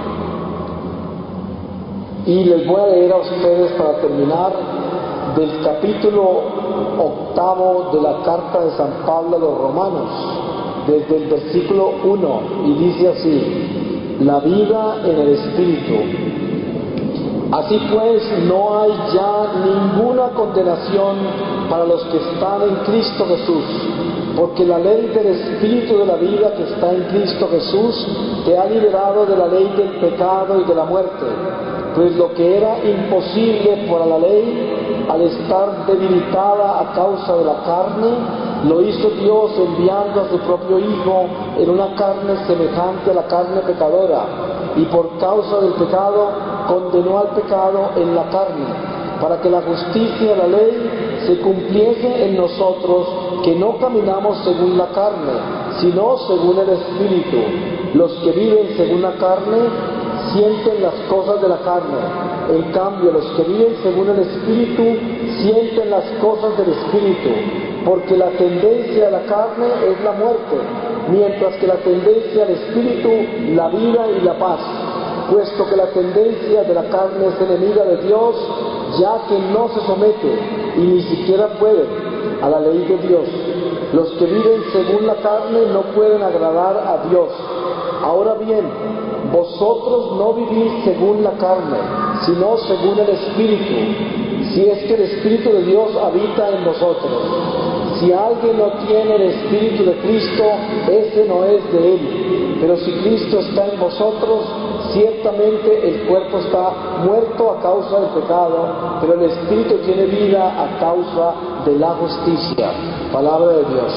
y les voy a leer a ustedes para terminar del capítulo octavo de la carta de San Pablo a los Romanos, desde el versículo uno, y dice así: la vida en el Espíritu. Así pues, no hay ya ninguna condenación para los que están en Cristo Jesús, porque la ley del Espíritu de la vida que está en Cristo Jesús te ha liberado de la ley del pecado y de la muerte. Pues lo que era imposible por la ley, al estar debilitada a causa de la carne, lo hizo Dios enviando a su propio Hijo en una carne semejante a la carne pecadora, y por causa del pecado condenó al pecado en la carne, para que la justicia de la ley se cumpliese en nosotros, que no caminamos según la carne, sino según el Espíritu. Los que viven según la carne sienten las cosas de la carne, en cambio los que viven según el Espíritu sienten las cosas del Espíritu, porque la tendencia de la carne es la muerte, mientras que la tendencia del Espíritu la vida y la paz. Puesto que la tendencia de la carne es enemiga de Dios, ya que no se somete y ni siquiera puede a la ley de Dios. Los que viven según la carne no pueden agradar a Dios. Ahora bien, vosotros no vivís según la carne, sino según el Espíritu, si es que el Espíritu de Dios habita en vosotros. Si alguien no tiene el Espíritu de Cristo, ese no es de él. Pero si Cristo está en vosotros, ciertamente el cuerpo está muerto a causa del pecado, pero el Espíritu tiene vida a causa de la justicia. Palabra de Dios.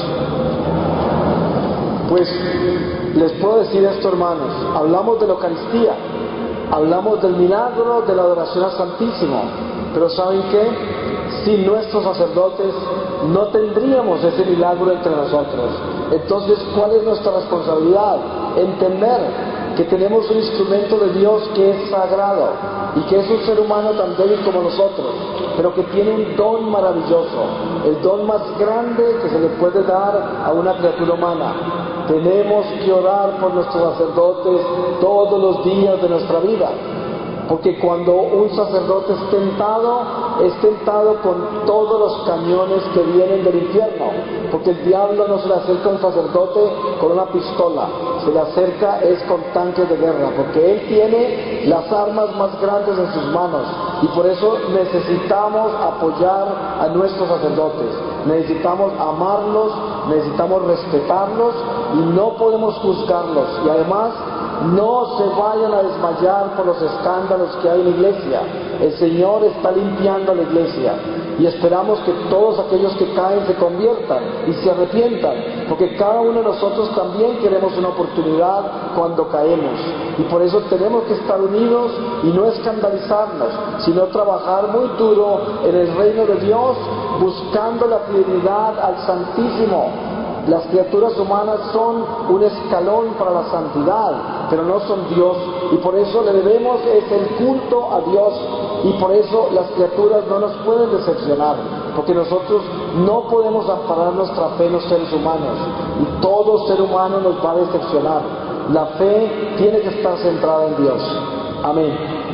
Pues les puedo decir esto, hermanos, hablamos de la Eucaristía, hablamos del milagro de la adoración al Santísimo, pero ¿saben qué? Sin nuestros sacerdotes no tendríamos ese milagro entre nosotros. Entonces, ¿cuál es nuestra responsabilidad? Entender que tenemos un instrumento de Dios que es sagrado y que es un ser humano tan débil como nosotros, pero que tiene un don maravilloso, el don más grande que se le puede dar a una criatura humana. Tenemos que orar por nuestros sacerdotes todos los días de nuestra vida, porque cuando un sacerdote es tentado, es tentado con todos los cañones que vienen del infierno, porque el diablo no se le acerca a un sacerdote con una pistola, se le acerca es con tanques de guerra, porque él tiene las armas más grandes en sus manos, y por eso necesitamos apoyar a nuestros sacerdotes, necesitamos amarlos, necesitamos respetarlos, y no podemos juzgarlos, y además no se vayan a desmayar por los escándalos que hay en la iglesia. El Señor está limpiando a la iglesia y esperamos que todos aquellos que caen se conviertan y se arrepientan, porque cada uno de nosotros también queremos una oportunidad cuando caemos, y por eso tenemos que estar unidos y no escandalizarnos, sino trabajar muy duro en el reino de Dios, buscando la fidelidad al Santísimo. Las criaturas humanas son un escalón para la santidad, pero no son Dios, y por eso le debemos es el culto a Dios, y por eso las criaturas no nos pueden decepcionar, porque nosotros no podemos amparar nuestra fe en los seres humanos, y todo ser humano nos va a decepcionar. La fe tiene que estar centrada en Dios. Amén.